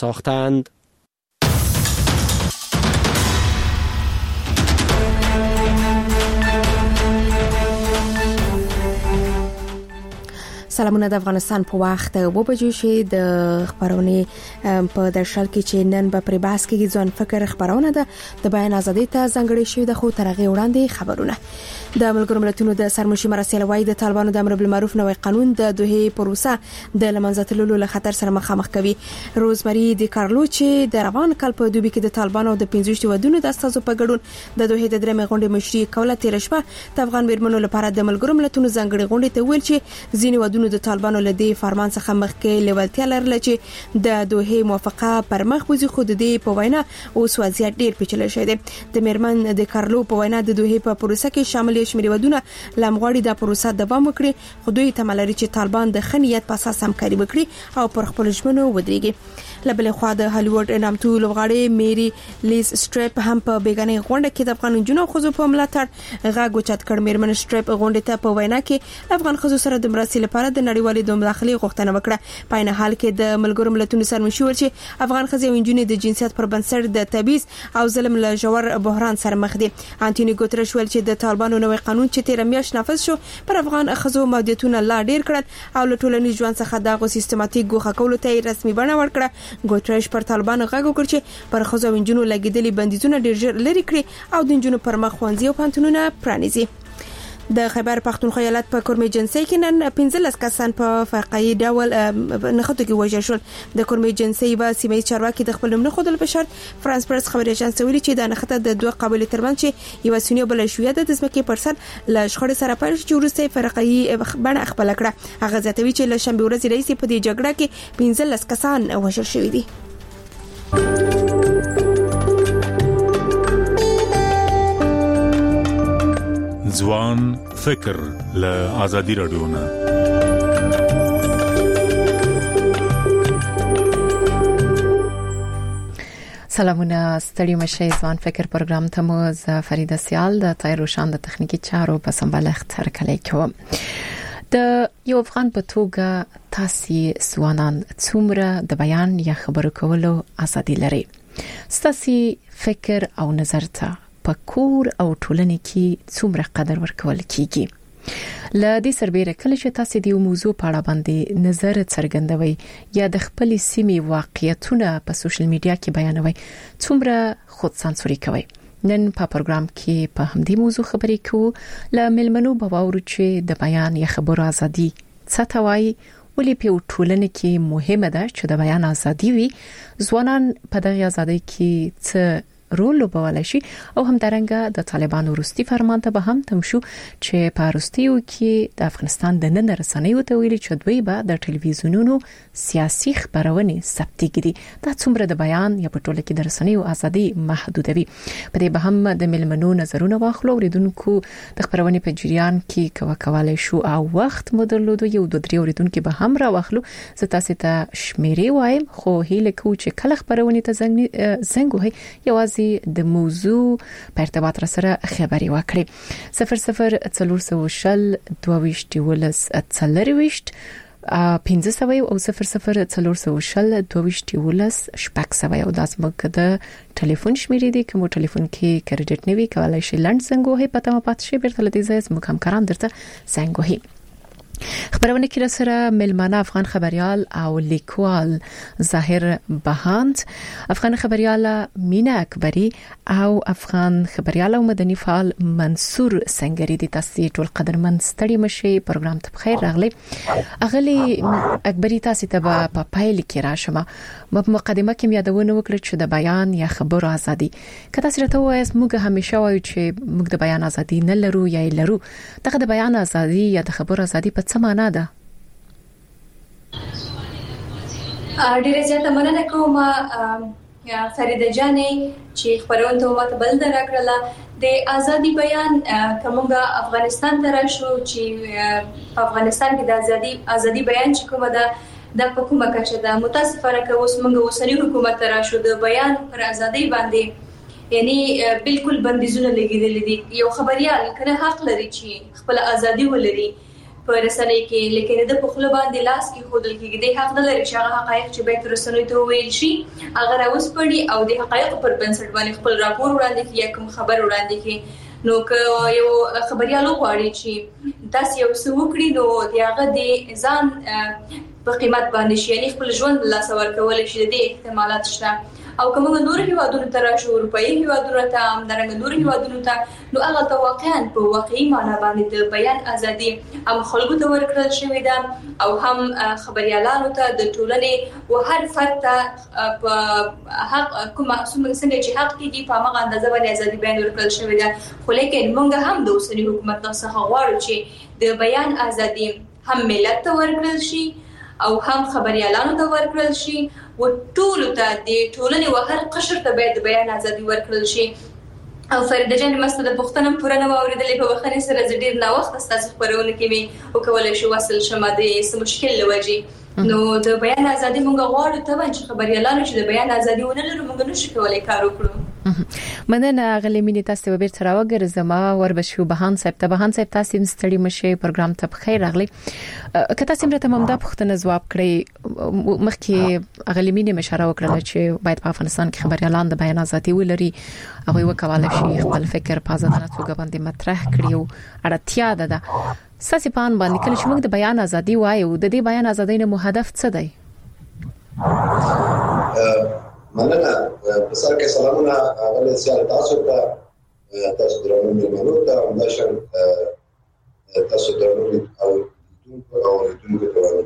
ساختند. سلامونه د افغانستان په وخت 2 شي د خبرونه په درشل کې چې نن به پر باس کې ځوان فکر خبرونه ده د بیان ازادي ته ځنګړې شوی د خو ترغه وړاندې خبرونه د ملګرو ملتونو د سرمشي مراسل وای د طالبانو د امر بالمعروف نوې قانون د دوه پروسه د لمنځتللو له خطر سره مخامخ کوي. روزمری د کارلو چې د روان کال په دوبي کې د طالبانو د 15 ودونو د استازو په ګډون د دوه د درمه غونډې مشري کوله تیر شپه د افغان میرمنو لپاره د ملګرو ملتونو ځنګړې غونډې ته ویل چې ځینې ودونو د طالبانو لدی فرمان څخه مخکې لیوالتیا لرله چې د دوه موافقه پر مخ وځي. خود دې په وینا اوس وضعیت ډیر پیچلې شوی دی. د میرمن د کارلو په وینا د دوه په پروسه کې شامل شمېر ودونه لمغواړي د پروسه دوام وکړي. خو دوی تملري چې طالبان د خنیت په اساس همکاري وکړي او پر خپل ژمنو ودرېږي. لبل خو د هالیوډ نامتو لوغړی میری لیز سټریپ هم په بیگانه غونډه کې د افغان جنو خزو په ملاتړ غاګو چت کړ. میرمن سټریپ غونډه ته په وینا کې افغان خزو سره د مراسل لپاره د نړیوالې د مداخلې غوښتنه وکړه. په نه حال کې د ملګرو ملتونو سرمشي ورچی افغان خزو انجونې د جنسیت پر بنسټ د تبعیض او ظلم له جوړ بحران سره مخ دي. انټونی ګوترش ویل چې د طالبانو نوې قانون چې 13 میاشتې نافذ شو پر افغان خزو محدودیتونه لا ډیر کړل او له ټولنیز ژوند څخه دغه سیستماتیک ګوښه کولو ته رسمي بڼه ورکړه. ګوترش پر طالبانو غږ وکړ چې پر خزو انجونو لګیدلې بندیزونه ډیر ژر لري کړي او د انجونو پر مخ خوانځي او پانتونونه پرانیزي. د خیبر پختونخوا ایالت په کورمي جنسي کې نن 15 کسان په فرقایي ډول نخښته کې وژل شول. د کورمي جنسي و سیمې چارواکي د خپل نوم خودل په شرط فرانس پرس خبري اژانس ویلي چې د نخښته د دوه قابل ترمنځ چې یو سونی بل شوې د ځمکې پر سر له شخړې سره پیل چې ورسته فرقایي بڼه خپل کړه. هغه ځاتوي چې له شنبه ورځ رئیس په دې جګړه کې 15 کسان وژل شوي دي. ځوان فکر له آزادي رادیو نه سلامونه ستړي مشه ځوان فکر پروګرام ته مو ز فریده سیال د تایروشان د تخنیکی چارو په سمبالښت هرکلی کوم. د یو افغان په توګه تاسو ځوانان څومره د بیان یا خبرو کولو ازادي لري؟ ستاسو فکر او نظر ته په کور او ټولنې کې څومره قدر ورکول کیږي؟ لدې سربېره کله چې تاسو د یو موضوع په اړه باندې نظر څرګندوي یا د خپل سیمې واقعیتونه په سوشل میډیا کې بیانوي څومره خود سانسوري کوي؟ نن په پروګرام کې په همدې موضوع خبرې کوو. ل ملمنو باور چې د بیان یا خبرو ازادي څه ته وایي، ولې په ټولنه کې مهمه ده چې د بیان ازادي وي، ځوانان په دغه ازادي کې څه رول لوبولای شي او هم درنګه د طالبانو وروستي فرمان ته به هم تم شو چې په وروستیو کې د افغانستان د نن رسنیو ته ویلي چې دوی به د ټلویزیونونو سیاسي خبرونه ثبت کړي. دا څومره د بیان یا په ټوله کې د رسنیو ازادي محدودوي. په دې به هم د ملمنو نظرونه واخلو، ریدونکو د خبرونه په جریان کې کوالای شو او وخت مدلودو یو د درې ریدونکو به هم را واخلو. زه تاسو ته شمیرې وایم خو هیله کوم چې کله خبرونه ته زنګ وهي یوازې د موضوع په ارتباط سره خبري وکړي. 0040 22 ولس 40 1500 او 0040 22 ولس شپږ سوي او داس مګ د ټلیفون شمیرې دي کوم ټلیفون کې کریډټ نیوي کولای شي لند څنګه هي پته ما پات شي بیرته لدی زیس مکم کرام درته څنګه هي خبرونه کې سره ملمانه افغان خبريال او لیکوال ظاهر بهاند، افغان خبريال مینا اکبری او افغان خبريال او مدني فعال منصور سنگری دي. تاسو ټول قدرمن ستړي مشي پروګرام ته بخیر راغلي. اغلی اکبری تاسو ته په پایل کې راشم. په مقدمه کې یادونه وکړه چې د بیان یا خبرو ازادي کله سره ته وایي موږ همیشه وایو چې موږ د بیان ازادي نه لرو یا لرو. دغه د بیان ازادي یا د خبرو ازادي په څه معنا ده؟ ډیره زیاته مننه کوم فریده جانې چې خبرونه ته ماته بل درکړه. د ازادي بیان کومه افغانستان ته راشو چې په افغانستان کې د ازادي بیان چې کومه ده د حکومت کچه ده. متاسفانه که اوس موږ وسنی حکومت راشو د بیان پر ازادي باندې یعنی بالکل بندیزونه لګیدل دي. یو خبريال کنه حق لري چې خپل ازادي ولري. په رسنۍ کې، لیکن د په خپل باندې لاس کې خودل کېږي د حق نه لري چې هغه حقایق چې باید رسنۍ ته ویل شي هغه راوسپړي او د حقایق پر بنسټ باندې خپل راپور وړاندې کړي یا کوم خبر وړاندې کړي. نو که یو خبريالو غواړي چې تاسو یو څه وکړي نو هغه د ځان په قیمت باندې شي، یعنی خپل ژوند لا سوال کول شي، د احتمالات شته. او کومه نور هیوادونو ته راشو، اروپאי هیوادونو ته، همدارنګه نور هیوادونو ته، نو هغه ته واقعا په واقعي معنا باندې د بیان ازادي هم خلکو ته ورکړل شوې ده او هم خبريالانو ته د ټولنې او هر فرد ته په حق کومه څنګه چې حق کې دي په هغه اندازه باندې ازادي بیان ورکړل شوې ده. خو لیکن موږ هم د اوسنی حکومت څخه غواړو چې د بیان ازادي هم ملت ته ورکړل شي او هم خبريالانو ته ورکړل شي او ټول ته د ټولنې او هر قشر ته باید بیان ازادي ورکړل شي. او فريده جان مست د پښتنم پرانه اوریدلې په وخت سره ډیر نا وخت تاسو خبرونه کوي او کولای شو وصل شمه د سم مشکل لوجي. نو د بیان ازادي موږ غواړو ته چې خبريالانو چې د بیان ازادي ونه لرو موږ نشو کولای کار وکړو. مننه غلیمینې تاسو به تر راوګرځم وربشو بهان صاحب تاسو مستړي مشه پروګرام ته بخیر راغلی. که تاسو مرته ممدا پښتنه جواب کړی مخکې غلیمینې مشاره وکړه چې باید په افغانستان کې خبريالان د بیان ازادي ولري او یو کولای شي خپل فکر په ازادانه توګه باندې مطرح کړي او اړتیا ده ساسي پان باندې کله چې موږ د بیان ازادي وایو د دې بیان ازادۍ نه هدف څه دی؟ مننه په سر کې سلامونه اول سیال تاسو درنو مېلمنو ته همداشان تاسو درنو او دونکو ورو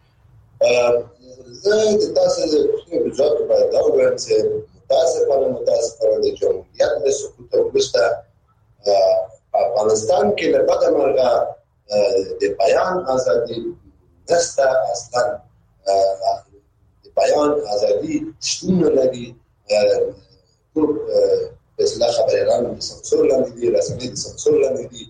زه د تاسو د خپل ځواک په اړه دا وایم چې متاسفانه د جمهوریت له سقوط وروسته افغانستان کې له بده مرغه د بیان ازادي نشته اصلا. بیان ازادي شتون لري، ټول اصلاح خبريالان د سانسور لاندې دي، رسمي د سانسور لاندې دي.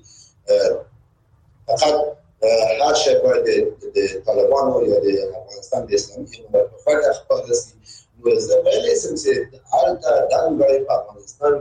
فقط هر شی باید د طالبانو یا د افغانستان د اسلامي امارت په فکر خپل سي. نو زه ویلې سم چې هلته دغه په افغانستان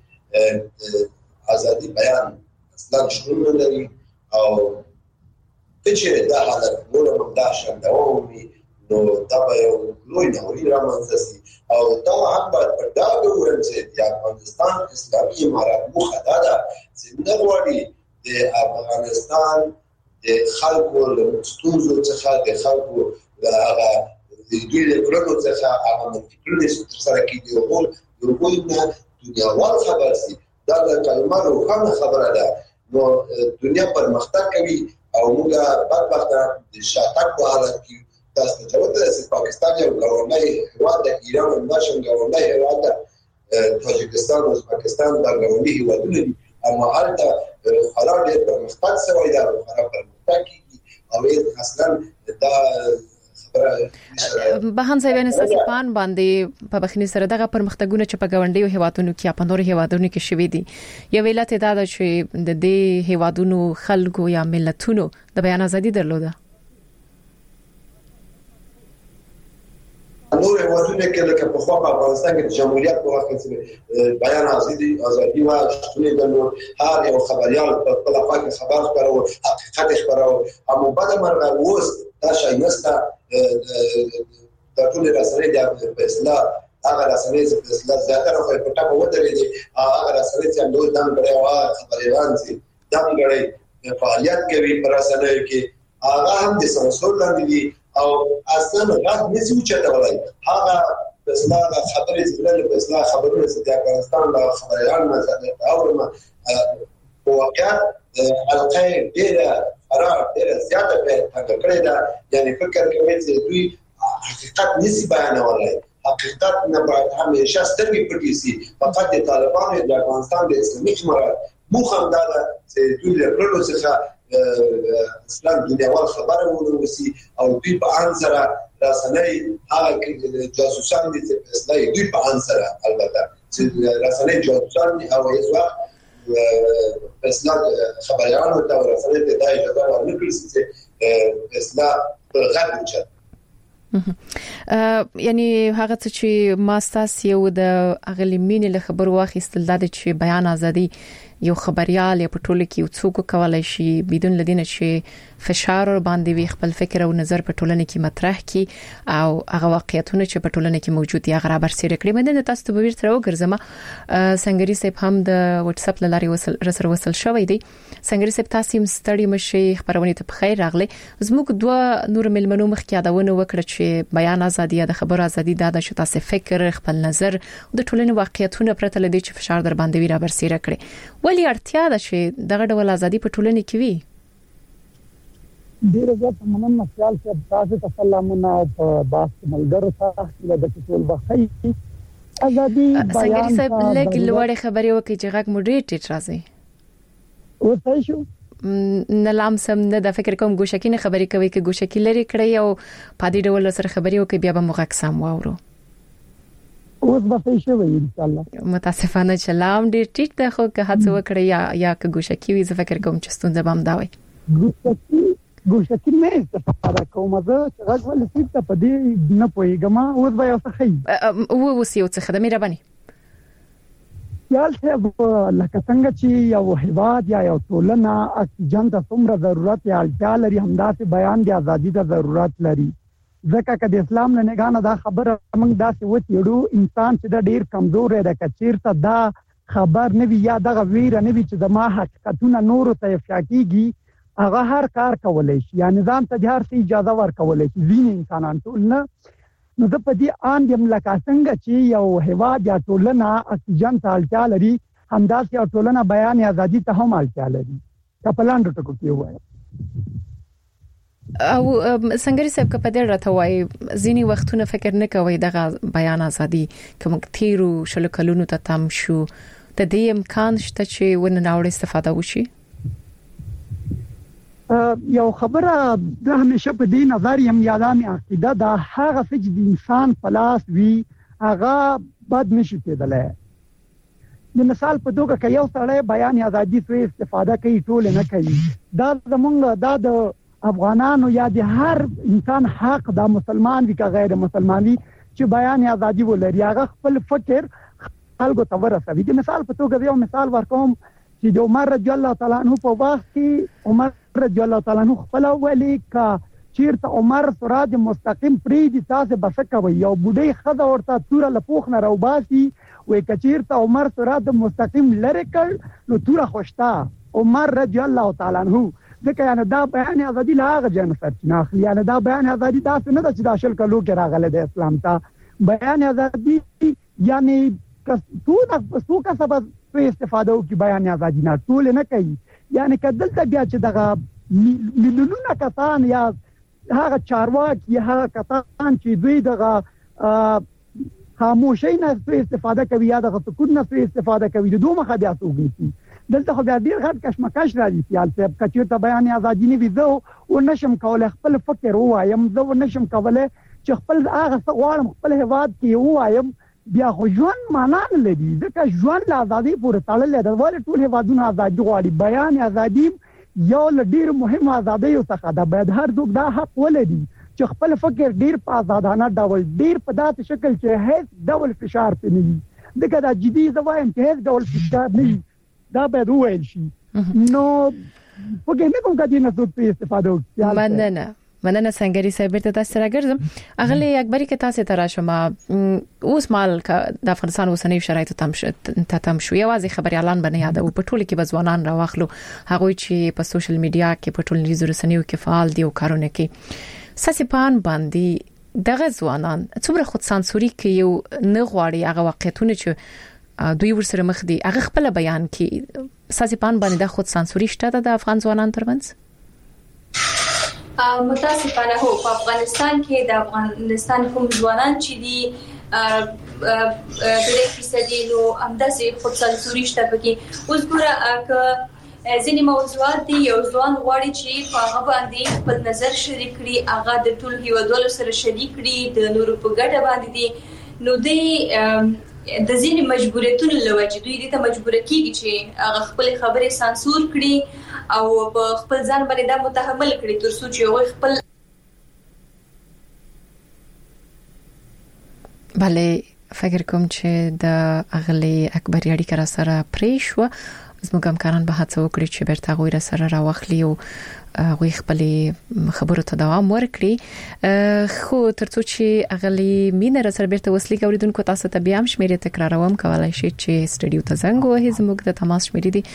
کې ازادي بیان اصلا شتون لري او چې دا حالت نور هم دا شندوي نو دا به یو لوی ناورین رامنځته شي او دا هم باید په ډاګه وویل چې د افغانستان اسلامي امارت موخه دا ده چې نه غواړي د افغانستان د خلکو له ستونزو څخه د خلکو د هغه د دوی له کړنو څخه هغه فکرونه ترسره کړي او یو نه دنیاوال خبر شي. دا د کلمه روښانه خبره ده. نو دنیا پرمختګ کوي او موږ بدبخته د شاتګ په حالت کې تاسو ته وایي چې پاکستان یو ګاونډی هیواد دی، ایران هم نشم ګاونډی هیواد دی، تاجکستان او ازبکستان دا ګاونډي هیوادونه دي، اما هلته خورا ډېر پرمختګ شوی دی او خورا پرمختګ کیږي او اصلا دا بهان ځایونه ساسپان باندې په بخنی سره دغه پرمختګونه چې په ګاونډي هیوادونو کې په نور هیوادونو کې شوي دي یو ویلات دا چې د دې هیوادونو خلکو یا ملتونو د بیان ازادي درلوده. نور هیوادونه کې لکه په خوا په افغانستان کې د جمهوریت په وخت کې بیان ازادي و شتون د هر یو خبريال په خپل خوا خبر خبرو حقیقت خبرو اما بعد مرغه وست دا شي نسته د ټول رسنۍ د اصلاح هغه رسنۍ د اصلاح زیاتره په پټه ودرې دي هغه رسنۍ چې دوی دم کړي او خبريان چې دم کړي فعالیت کوي پر رسنۍ کې هغه هم د سانسور لاندې دي او اصلا غږ نشي وچتولای. هغه اصلاح خبرې زړه اصلاح خبرونه چې د افغانستان د خبريان مزه او په واقع القای ډیره قرار ډیره زیاته په کړی دا یعنی فکر کوي چې دوی حقیقت نشي بیانولای. حقیقت نه باید همیشه سترګې پټې شي. فقط د طالبانو د افغانستان د اسلامي امارت موخه دا ده چې دوی له کړلو څخه اسلام دنیاوال خبره ونوسی او دوی په ان سره رسنۍ هغه جاسوسان دي چې اصلاح دوی په ان سره البته چې رسنۍ جاسوسان او هیڅ اصلاح خبريالانو ته رسنۍ ته دا اجازه ورنکړي چې اصلاح په غږ وچت یعنی هغه چې ماستاس یو د اغلیمین له خبرو واخیستل د چې بیان ازادي یو خبريال یا په ټوله کې یو څوک کولای شي بدون لدینه چې فشار باندې وي خپل فکر او نظر په ټولنه کې مطرح کی او هغه واقعیتونه چې په ټولنه کې موجود دي هغه برسېره کړی. مده تاسو ته به ورته وګرځم. سنگري صاحب هم د واتس اپ لاري وصل شوی دی. سنگري صاحب تاسو ستړي مشي خبرونه ته په خیر راغلي. زموږ دوه نور ملمنو مخکې یادونه وکړه چې بیان ازادي د خبر ازادي د تاسو فکر خپل نظر د ټولنې واقعیتونه پرته لدی چې فشار در باندې وی را برسېره کړي. ولی اړتیا ده چې دغه ډول ازادي په ټولنه کې وي؟ ډیر زیات مننه خیال چې تاسو ته سلامونه په باس ملګرو سره د ټول بخي ازادي بیان څنګه صاحب لګ لوړ خبرې وکړي چې غږ مودریټ راځي او تاسو نلام سم نه د فکر کوم ګوشکینه خبرې کوي کې ګوشکی لري کړی او پادې ډول سره خبرې وکړي بیا به موږ سم واورو. اوس به څه وي ان شاء الله. متاسفانه چې لام ډیر ټیټ ده خو که هڅه وکړي یا که ګوشکی وي زه فکر کوم چې ستونزه به هم دا وي. ګوشکی مې استفاده کوم زه چې غږ ولې څه په دې نه پوهیږم. اوس به یو څه خي اوس یو څه خدمت مهرباني یال ته لکه څنګه چې یو هیواد یا یو ټولنه اکسیجن ته څومره ضرورت یا اړتیا لري همداسې بیان د ازادي ته ضرورت لري. ځکه چې د اسلام نه غانه دا خبره موږ داسې وتیړو انسان چې دا ډیر کمزور دی کچیر ته دا خبر نه وی یا دا ویره نه وی چې د ما حقیقتونه نور ته افشا کیږي هغه هر کار کولای شي یا نظام ته د هر څه اجازه ورکولای شي. ځینې انسانان ټول نه نو د پدې ان یم لکه څنګه چې یو هیواد یا ټولنه اکسیجن ته اړتیا لري همداسې یو ټولنه بیان ازادي ته هم اړتیا لري. کپلان ټکو کې وایي او سنگري صاحب په دې راته وایي ځینی وختونه فکر نه کوي دغه بیان ازادي کوم تیرو شلو کلونو ته تم شو د دې امکان شته چې ونه ناوړه استفاده وشي. یو خبره د همیشه په دې نظر یم یادامي عقیده دا هغه چې د انسان په لاس وی هغه بد نشي کېدلای. د مثال په توګه کې یو سړی بیان ازادي څخه استفاده کوي ټول نه کوي دا زمونږ د افغانانو یا د هر انسان حق د مسلمان وی که غیر مسلمان وی چې بیان ازادي ولري هغه خپل فکر خلکو ته ورسوي. د مثال په توګه یو مثال ورکوم چې د عمر رضی الله تعالی عنہ په وخت کې عمر رضی الله تعالی عنہ خپل ولی کا چیرته عمر سراج مستقیم پری دي تاسو بس کوي یو بډای خزه ورته توره لپوخ نه راوباسي وې کچیرته عمر سراج مستقیم لری کړ نو توره خوشتا عمر رضی الله تعالی عنہ ځکه یعنی دا بیان ازادي لاغه جن سرچینه اخلي. یعنی دا بیان ازادي تاسو نه د داخل کلو کې راغله د اسلام ته بیان ازادي یعنی څو کا سبب په استفاده او کې بیان ازادي نه ټول نه کوي. یعنی کدل ته بیا چې دغه ملیونونه کسان یا هغه چارواکي هغه کسان چې دوی دغه خاموشي نه استفاده کوي یا دغه سکوت نه استفاده کوي د دوه مخه بیا توګي دلته خو بیا ډیر غټ کشمکش راځي. خیال ته کچې ته بیان ازادي نه وي زه او نشم کولای خپل فکر وایم زه نشم کولای چې خپل هغه غواړم خپل هواد کې وایم بیا خو ژوند معنا نه لري. ځکه ژوند له ازادي پورې تړلې ده. ولې ټول هیوادونه ازادي غواړي. بیان ازادي یو ډیر مهم ازادي او څخه ده. باید هر څوک دا حق ولري چې خپل فکر ډیر په آزادانه ډول ډیر په داسې شکل چې هیڅ ډول فشار پې نه وي. دغه د جدي زوایم چې هیڅ ډول فشار نه وي دا باید وویل شي. نو وګورئ نه کوم کدي نه څه استفاده وکړي. مننه سنگري صاحب ته تاسو سره ګرځم. اغلی اکبري کې تاسو ته راشم اوس مال د افغانستان اوسنۍ شرایط تم شو یوازې خبري اعلان باندې یاد او په ټوله کې بزوانان راوخلو هغه چې په سوشل میډیا کې په ټولنیزو رسنیو کې فعال دي او کارونه کوي. ساسپان باندې دغه ځوانان څومره خود سانسوري کوي یو نه غواړي هغه واقعیتونه چې دوی ورسره مخ دي هغه خپل بیان کوي. ساسپان باندې د خود سانسوري شته د افغان ځوانان ترمنځ؟ متاسفانه هو په افغانستان کې د افغانستان کوم ځوانان چې دي د فیصدي نو همداسې خود سانسوري شته پکې. اوس ګوره ک ځینې موضوعات دي یو ځوان غواړي چې په هغه باندې خپل نظر شریک کړي هغه د ټول هیوادوالو سره شریک کړي د نورو په ګډه باندې دي نو د ځینې مجبوریتونو لوجه دوی د ته مجبور کیږي چې هغه خپل خبرې سانسور کړي او په خپل ځان باندې دا متحمل کړي تر څو چې هغه خپل بله فکر کوم چې د اغلی اکبر اړیکه را سره پرې شو زموږ همکاران به هڅه وکړي چې بیرته غوړه سره راوخلي او غوي خپل خبرو ته دوام ورکړي. خو ترڅو چې اغلی مینه سره بیرته وسلی کوریدونکو تاسو ته بیا هم شمیرې تکراروم، کولای شئ چې سټډیو ته زنګ ووهئ. زموږ د تماس شمیرې دي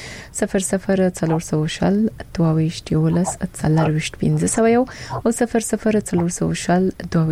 00 420 1500 او 00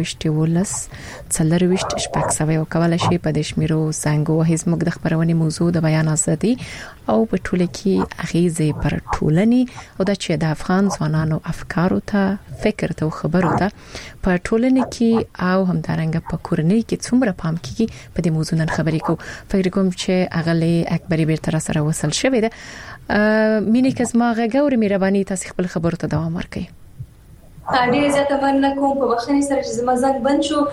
420 کولای شئ په دې شمیرو زنګ ووهئ. زموږ د خبرونې موضوع د بیان ازادي او په ټوله کې اغیزه پر ټولنی او د چې د افغان ځوانانو افکارو ته، فکر ته او خبرو ته په ټولنه کې او همدارنګه په کورنۍ کې څومره پام کیږي په دې موضوع نن خبرې کوو. فکر کوم چې اغلی اکبری بیرته سره وصل شوی ده. مینه کزما غوړې مهرباني تاسو خپل خبرو ته دوام ورکړئ. ډیره زیاته مننه کوم په بخښنې سره چې زما زنګ بند شو.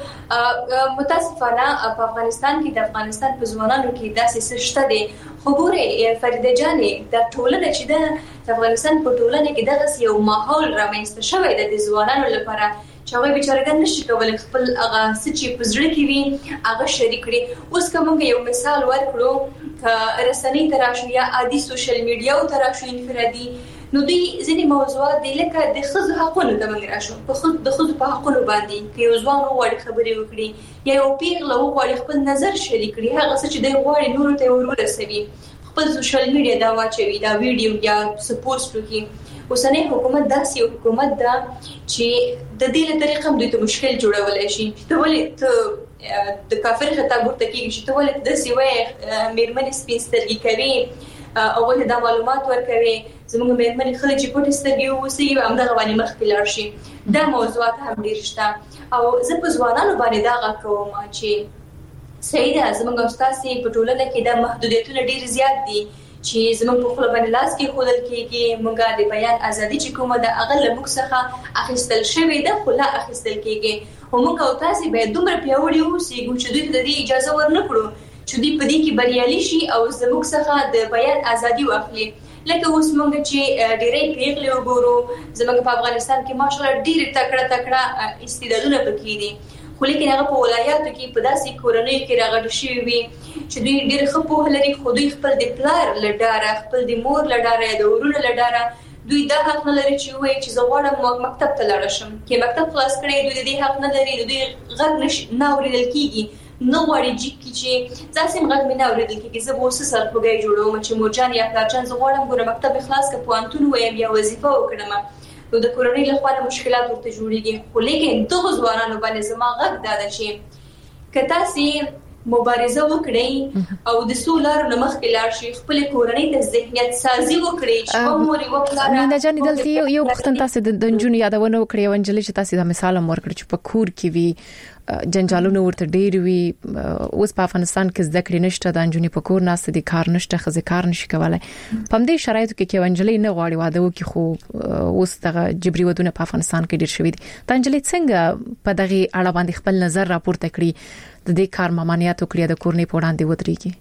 متاسفانه په افغانستان کې د افغانستان په ځوانانو کې داسې څه شته دي. خبره فریده جانې د ټولنه چې د افغانستان په ټولنه کې دغه یو ماحول رامنځته شوی د ځوانانو لپاره چې هغه بیچارهګان نشي کولای خپل هغه سچې پزړه کې وي هغه شریک کړي. اوس کوم یو مثال ورکړو ک رسنۍ تراشو یا عادي سوشل میډیا او تراشو انفرادي، نو دوی ځینې موضوعات د لکه د خزو حقونو ته موږ راشو د خزو په حقونو باندې کې یو ځوان وغواړي خبرې وکړي یا یو پیغله وغواړي خپل نظر شریک کړي، هغه څه چې دوی غواړي نورو ته ورسوي خپل سوشل میډیا دا واچوي دا ویډیو یا سپوست وکړي. اوسنۍ حکومت داسې یو حکومت ده چې د دې له طریقې هم دوی ته مشکل جوړولای شي. ته ولې ته د کافر خطاب ورته کېږي چې ته ولې داسې وایې مېرمنې سپین سترګې کوي او ولې دا معلومات ورکوي زموږ مېرمنې خلک چې پټې سترګې ووسي همدغه باندې مخکې لاړ شي. دا موضوعات هم ډېر شته او زه په ځوانانو باندې دا غږ کوم چې صحیح ده زموږ ستاسې په ټولنه کې دا محدودیتونه ډېر زیات دي چې زموږ په خپل باندې لاس کې خودل کېږي. موږ د بیان ازادي چې کومه د اغل موږ څخه اخیستل شوی ده خو لا اخیستل کېږي او موږ او تاسو باید دومره پیاوړي اوسو چې دوی ته د اجازه ورنکړو چې دوی په دې کې بریالي شي او زموږ څخه د بیان ازادي واخلي. لکه اوس موږ چې ډېرې پیغلې وګورو زموږ په افغانستان کې ماشاءالله ډېر تکړه استعدادونه پکې دي، خو لیکن هغه په ولایاتو کې په داسې کورنۍ کې راغلي شوی وي چې دوی ډېر ښه پوهه لري خو دوی خپل د پلار لډاره خپل د مور لډاره د ورونو لډاره دوی دا حق نه لري چې وایي چې زه غواړم مکتب ته لاړ شم. کې مکتب خلاص کړي دوی د دې حق نه لري، دوی غږ نه اورېدل کېږي نو غواړي چې ځاسې غږ مې نه اورېدل کېږي. زه به اوس سرخوږی جوړوم چې مورجان یا پلارجان زه غواړم ګوره مکتب خلاص کړه پوهنتون ووایم یا وظیفه وکړم، نو د کورنۍ لخوا مشکلات ورته جوړېږي. خو لیکن دغه ځوانانو باندې زما غږ دا ده چې که تاسې مبارزه وکړئ او د سولار نمخ کې لاړ شي خپل کورنۍ د ذهنیت سازي وکړي چې موري وکړه. نه جانې دلته یو وختن تاسو د جنونو یادونه وکړي او انجلې چې تاسو د مثال مور کړی چې په کور کې وی جنجالونه ورته ډېر وی. اوس په افغانستان کې زده کړې نشته، د انجونې په کور ناس دي کار نشته، خزه کار نشي کولای. په دې شرایطو کې چې انجلې نه غواړي واده وکړي خو اوس دغه جبري ودونه په افغانستان کې ډېر شوي دي. د انجلې څنګه په دغه اړه باندې خپل نظر راپورته کړی د دې کار ممانعت وکړي د کورنۍ په وړاندې ودرېږي؟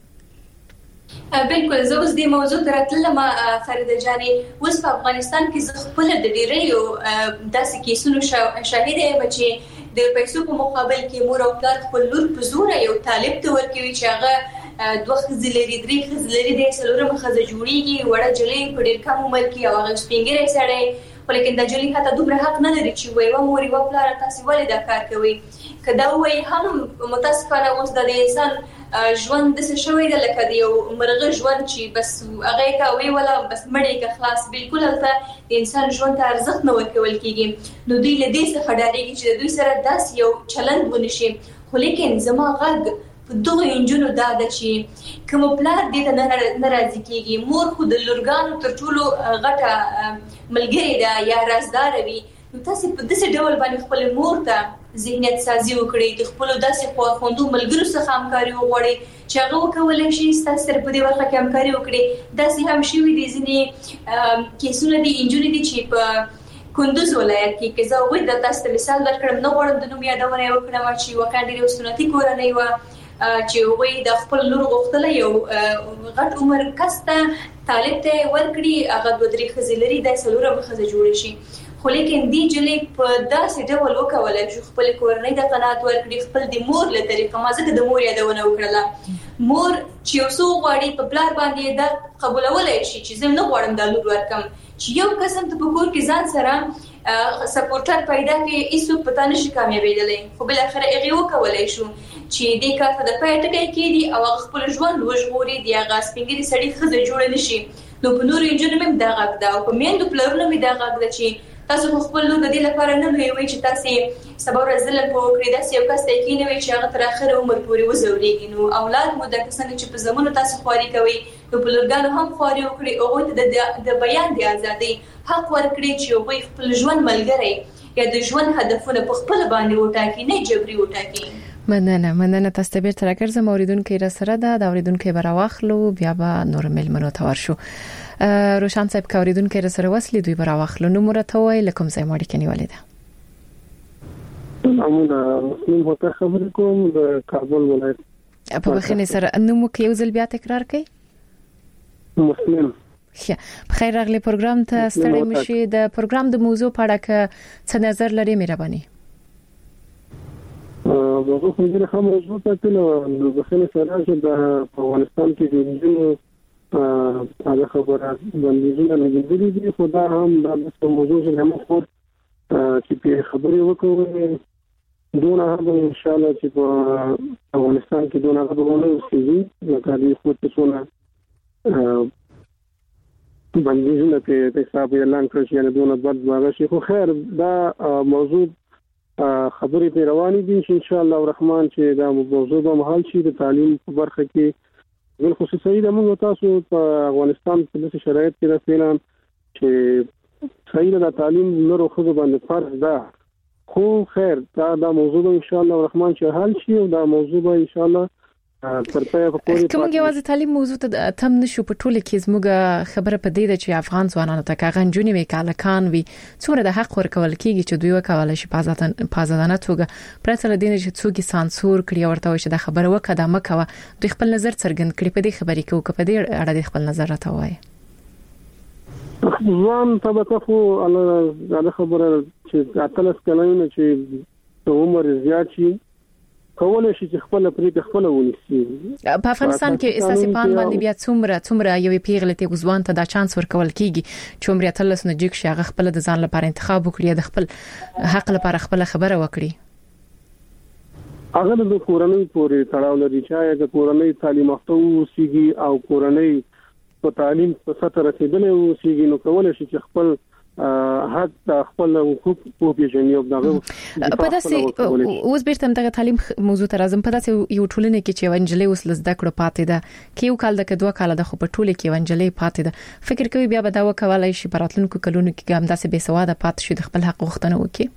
بالکل زه اوس دې موضوع ته راتلم فریده جانې. اوس په افغانستان کې زه خپل د ډېرو داسې کیسونو شاهد یم چې د پیسو په مقابل کې مور او پلار خپل لور په زور یو طالب ته ورکوي چې هغه دوه خزې لري درې خزې لري د څلورم خزې جوړیږي وړه جلې په ډېر کم عمر کې او هغه سپینګری سړی ولیکن د جلې حتی دومره حق نه لري چې وایي و مور او پلار تاسو ولې دا کار کوي. کدا وایي هم متاسفانه اوس د انسان ژوند د څه شوی د لکه دی یو مرغه ژوند چې بس هغه کا وی ولا بس مړی کا خلاص بالکل هلته د انسان ژوند ته ارزښت نه ورکول کیږي. نو دوی له دې څخه ډارېږي چې دوی سره داس یو چلند ونشي. خو لیکن زما غږ دغه انجونو دا د چې کوم پلار دې ته ناراضي کیږي مور خو د لورګانو تر ټولو غټه ملګری ده یا رازدار وي. نو تاسو په داسې ډول باندې خپل مور ته ذهنیت سازي وکړي د خپل داسې خواخوندو ملګرو سره همکاري وغواړي چې هغه وکولای شي تاسو سره په دې برخه کې همکاري وکړي. داسې هم شوي دي ځینې کیسونه دي انجونې دي چې په کندوز ولایت کې زه وې د تاسو مثال درکړم نه غواړم د نوم یادونه وکړم چې واقعا ډېر سنتي کورنۍ و چې وې د خپل لور غوښتل یو غټ عمر کسته طالب ته ورکړي هغه د درې خزلري د څلورم خزه جوړ شي. خو لیکن دې جلې په داسې ډول وکولای شو خپل کورنۍ د قناعت ورکړي، خپل د مور له طریقه ما ځکه د مور یادونه وکړله. مور چې یو څو غواړي په پلار باندې دا قبولولای شي چې زه نه غواړم دا لور ورکم، چې یو قسم ته په کور کې ځان سره سپورټر پیدا کړي هیڅوک پتا نشي کامیابېدلی، خو بل اخر هغه وکولای شو چې دې کار ته د پای ټکی کېدی او خپل ژوند وژغوري، دی هغه سپینګری سړی خزه جوړ نشي. نو په نورو انجونو مې دا غږ دا او په میندو پلرونو مې دا غږ دا چې تاسو خپل لور د دې لپاره نه وي چې تاسو سبا ورځ ظلم وکړئ، دا یو کس ته کې نه وي چې هغه تر اخره عمر پورې وزوريږي. نو اولاد مو د کسانو چې په زمونو تاسو خواري کوي نو په لورګانو هم خواري وکړي او د بیان د ازادۍ حق ورکړي چې هغه خپل ژوند ملګری یا د ژوند هدفونه په خپل باندې وټاکي، نه جبري وټاکي. مننه تاسو ته بیرته راګرځم. اوریدونکو را سره ده د اوریدونکو براواخلو بیا به نور ملمنو ته ورشو. روشان صاحب اوریدونکو را سره وصلې دوی براواخلو نو مرته وای لکم ځای ماړي کني ولیده. امونه مسلم هوته خبرې کوم د کابل ولایت په بخښنې سره نو مو کې یو ځل بیا تکرار کړئ. مسلم بخیر راغلی پروګرام ته ستړي مشي. د پروګرام د موضوع په اړه څه نظر لري مهرباني؟ موضوع څنګه هم موضوع ته نو بخښنې سره چې د افغانستان کې د هغه خبره باندې نه لګیدلې دي، خو دا هم د موضوع چې هم خو چې په خبرې وکړو دونه هم ان شاء الله چې په افغانستان کې دونه غوونه وسیږي لکه دې خو ته څونه باندې نه په حساب اعلان کړی چې دونه بد واغ شي. خو خیر دا موضوع خبرې په روانې دي چې ان شاء الله الرحمن چې دا موضوع به حل شي. د تعلیم په برخه کې بل خصوصي د موږ تاسو په افغانستان په داسې شرایط کې د فعلان چې صحیح د تعلیم نور خو باندې فرض ده، خو خیر دا موضوع ان شاء الله الرحمن چې حل شي او دا موضوع ان شاء الله ترپه په کومه کومه یوازې تعلیم موضوع ته تم نشو په ټوله کې زموږ خبره په دې ده چې افغان ځوانانو ته کاغنجونی وی کالکان وی څومره د حق ورکول کیږي چې دوی وکولای شي په ازادانه توګه پرته لدې چې څوک سانسور کړي ورته وي چې د خبره وکړه مکوه دوی خپل نظر څرګند کړي په دې خبرې کې او په دې اړه خپل نظر راته وایي. ځوان طبقه خو الله خبره چې اتلس کلونه چې عمر زیات شي کولای شي چې خپل پرې خپل ونیسي. په افغانستان کې اساسي پلان باندې بیا څومره یو پیغلته غزوان ته د چانس ورکول کیږي چې عمر اتلس نه جګ شي هغه خپل د ځان لپاره انتخاب وکړي، د خپل حق لپاره خپل خبره وکړي. هغه د کورنۍ پورې تړاو لري چې د کورنۍ تعلیم یافته اوسېږي او کورنۍ په تعلیم په سطح رسیدلې اوسېږي نو کولای شي چې خپل حق خپل حقوق په پیژنې او دغه په داسې اوس بیرته دغه تعلیم موضوع ته راځم. په داسې یو ټولنه کې چې ونجلې اوس لزده کړو پاتې ده کې یو کال د دوه کال د خو په ټوله کې ونجلې پاتې ده، فکر کوي بیا به دا وکولای شي په راتلونکو کلونو کې هم داسې بې سواده پاتې شي د خپل حق غوښتنه وکړي؟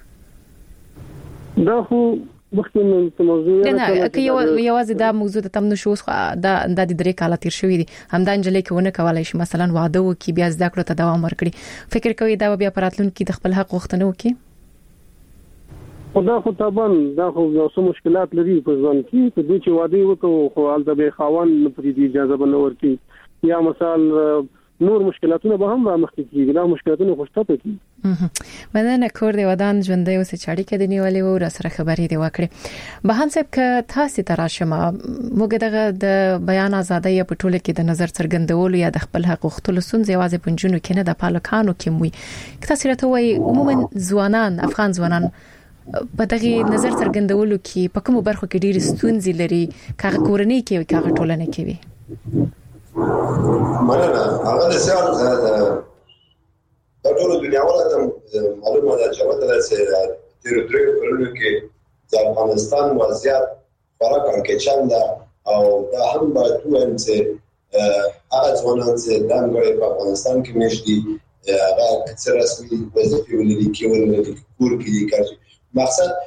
دا خو مخکې موضوع نه کې یوازې دا موضوع ته تم نشو دا د درې کال تیر شوې دي همدا انجلې کې ونه کولای شي مثلا واده وکړي بیا زده کړو ته دوام ورکړي، فکر کوي دا بیا پر راتلونکو کې د خپل حق غوښتنه وکړي؟ خدا خو طبعا دا خو یو څه مشکلات لري په ځوان کې په دې چې واده وکړو خو حالت به خاوند پرې اجازه به نه ورکړي یا مثال نور مشکلاتونه به هم مخکې کیږي، دا مشکلاتونه خوشته پکې. مننه کور دی ودان ژوندې اوس چاړي کې دی نیولې و را سره خبرې دی وکړي. بهان صاحب ک تاسو ته راشمه موږ دغه د بیان ازادۍ په ټوله کې د نظر څرګندولو یا د خپل حق غوښتلو سن یوازې پنځونو کې نه د پالکانو کې موي تاسو راته وایي عموما ځوانان افغان ځوانان په دغه نظر څرګندولو کې په کومو برخو کې ډېر ستونزې لري کاغه کورنۍ کې کاغه ټولنه کې وي؟ مننه. هغه د سیال د ټول دنیا ولته معلومه ده چې وته چې تیرې کلونو کې د افغانستان وضعیت خورا کړکېچن ده او دا هم باید وایم چې هغه ځوانان چې دغه په افغانستان کې مشدي هغه څه رسمي وظیفې ولري کې ولري کور کې کوي مقصد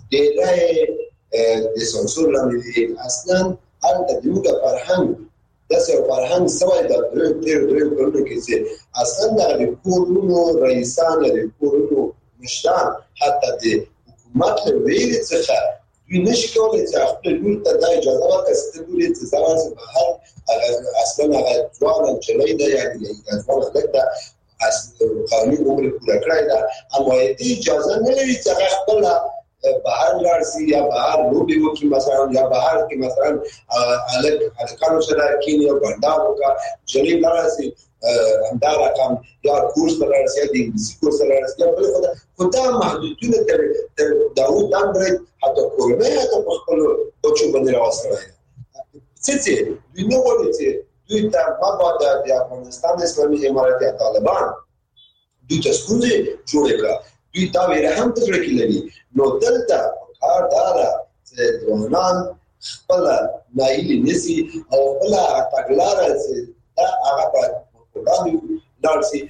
د سانسور لاندې اصلا هلته د موږ فرهنګ داسې یو فرهنګ سوی د درې کلونو کې چې اصلا د کورونو رئیسان د کورونو مشران حتی د حکومت له ویلې څخه دوی نشي کولی چې خپل لور ته دا اجازه ورکړي چې دوی چې ځوان بهر اصلا هغه ځوان چلای دی یعنی ځوان هلک ده قانوني عمر پوره کړی دا اما دې اجازه نه لري چې هغه خپل بهر لارسي یا بهر لوبي وکي مثلا یا بهر کې مثلا الکانو سره کینی او بندارو کا جلی لارسي اندار رقم یا کورس لارسي د انګلیسي کورس لارسي بل خدای محدودیت تر داوود اندرې حتی کورمه ته په خپل بچو باندې راوستل څه دوی نو ورته دوی ته په د افغانستان اسلامي امارات طالبان دوی ته څنګه جوړ کړه دوی دا ویره هم تر کې لري نو دلته کار دارا چې ځوانان خپل نایلی نسی او خپل تګلارې دا هغه په وړاندې لارسي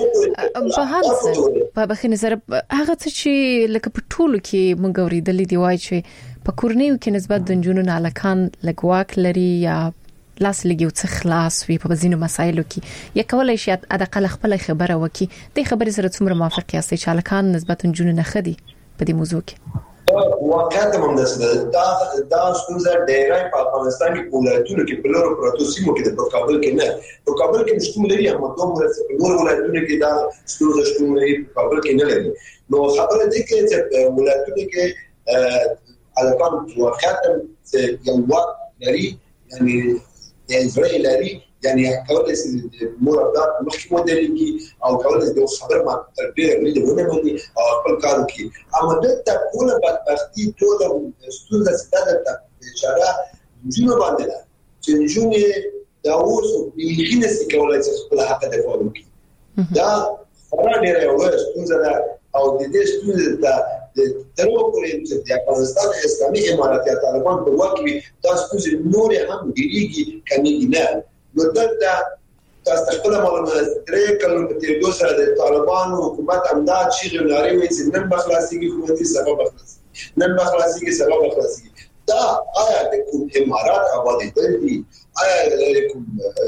په بخښنه سره هغه چې لکه په ټولو کې موږ اوریدلې دی وای چې په کورنیو کې نسبت د جنونو الکان لګواک لري یا لاس لګیو څخ خلاص وي په ځینو مسایلو کې یا کولای شي ادقل خپل خبره وکي د خبرې سره څومره موافق یاستئ چې الکان نسبت جنونو نه خدي په دې موضوع کې واقعیت هم دا څنګه ډیرای په افغانستان کې ولایتونو کې په لورو پروتو سیمو کې د کابل کې نه په کابل کې مشکل لري هم دوه نور ولایتونو کې دا څه شتون لري په کابل کې نه لري نو خبره دې کې چې ولایتونو کې الکان واقعیت یو وخت لري یعنی اسرائیل لري یعنی کولای شي مرادات مخکې مودل کی او کولای شي د خبر ما تر ډیره لري ونه باندې او خپل کار کوي اما دلته ټول بدبختی ټول ستونزه ستاسو ته اشاره جنو باندې ده چې جنې دا اوس بيخینه سي کولای شي خپل حق دفاع وکړي دا خبره ډیره یو ستونزه ده او د دې ستونزه ده تر وګورئ چې د افغانستان اسلامي امارات طالبان په واکوي تاسو نور هم ډیریږي کمیږي نه نو دلته تاسو خپل معلومات درې کلو په تیر دوه سره د طالبان حکومت امداد شي غوړي وي چې نن بخلاصيږي حکومتي سبب بخلاصيږي دا آیا د کوم امارات آبادی دي آیا د کوم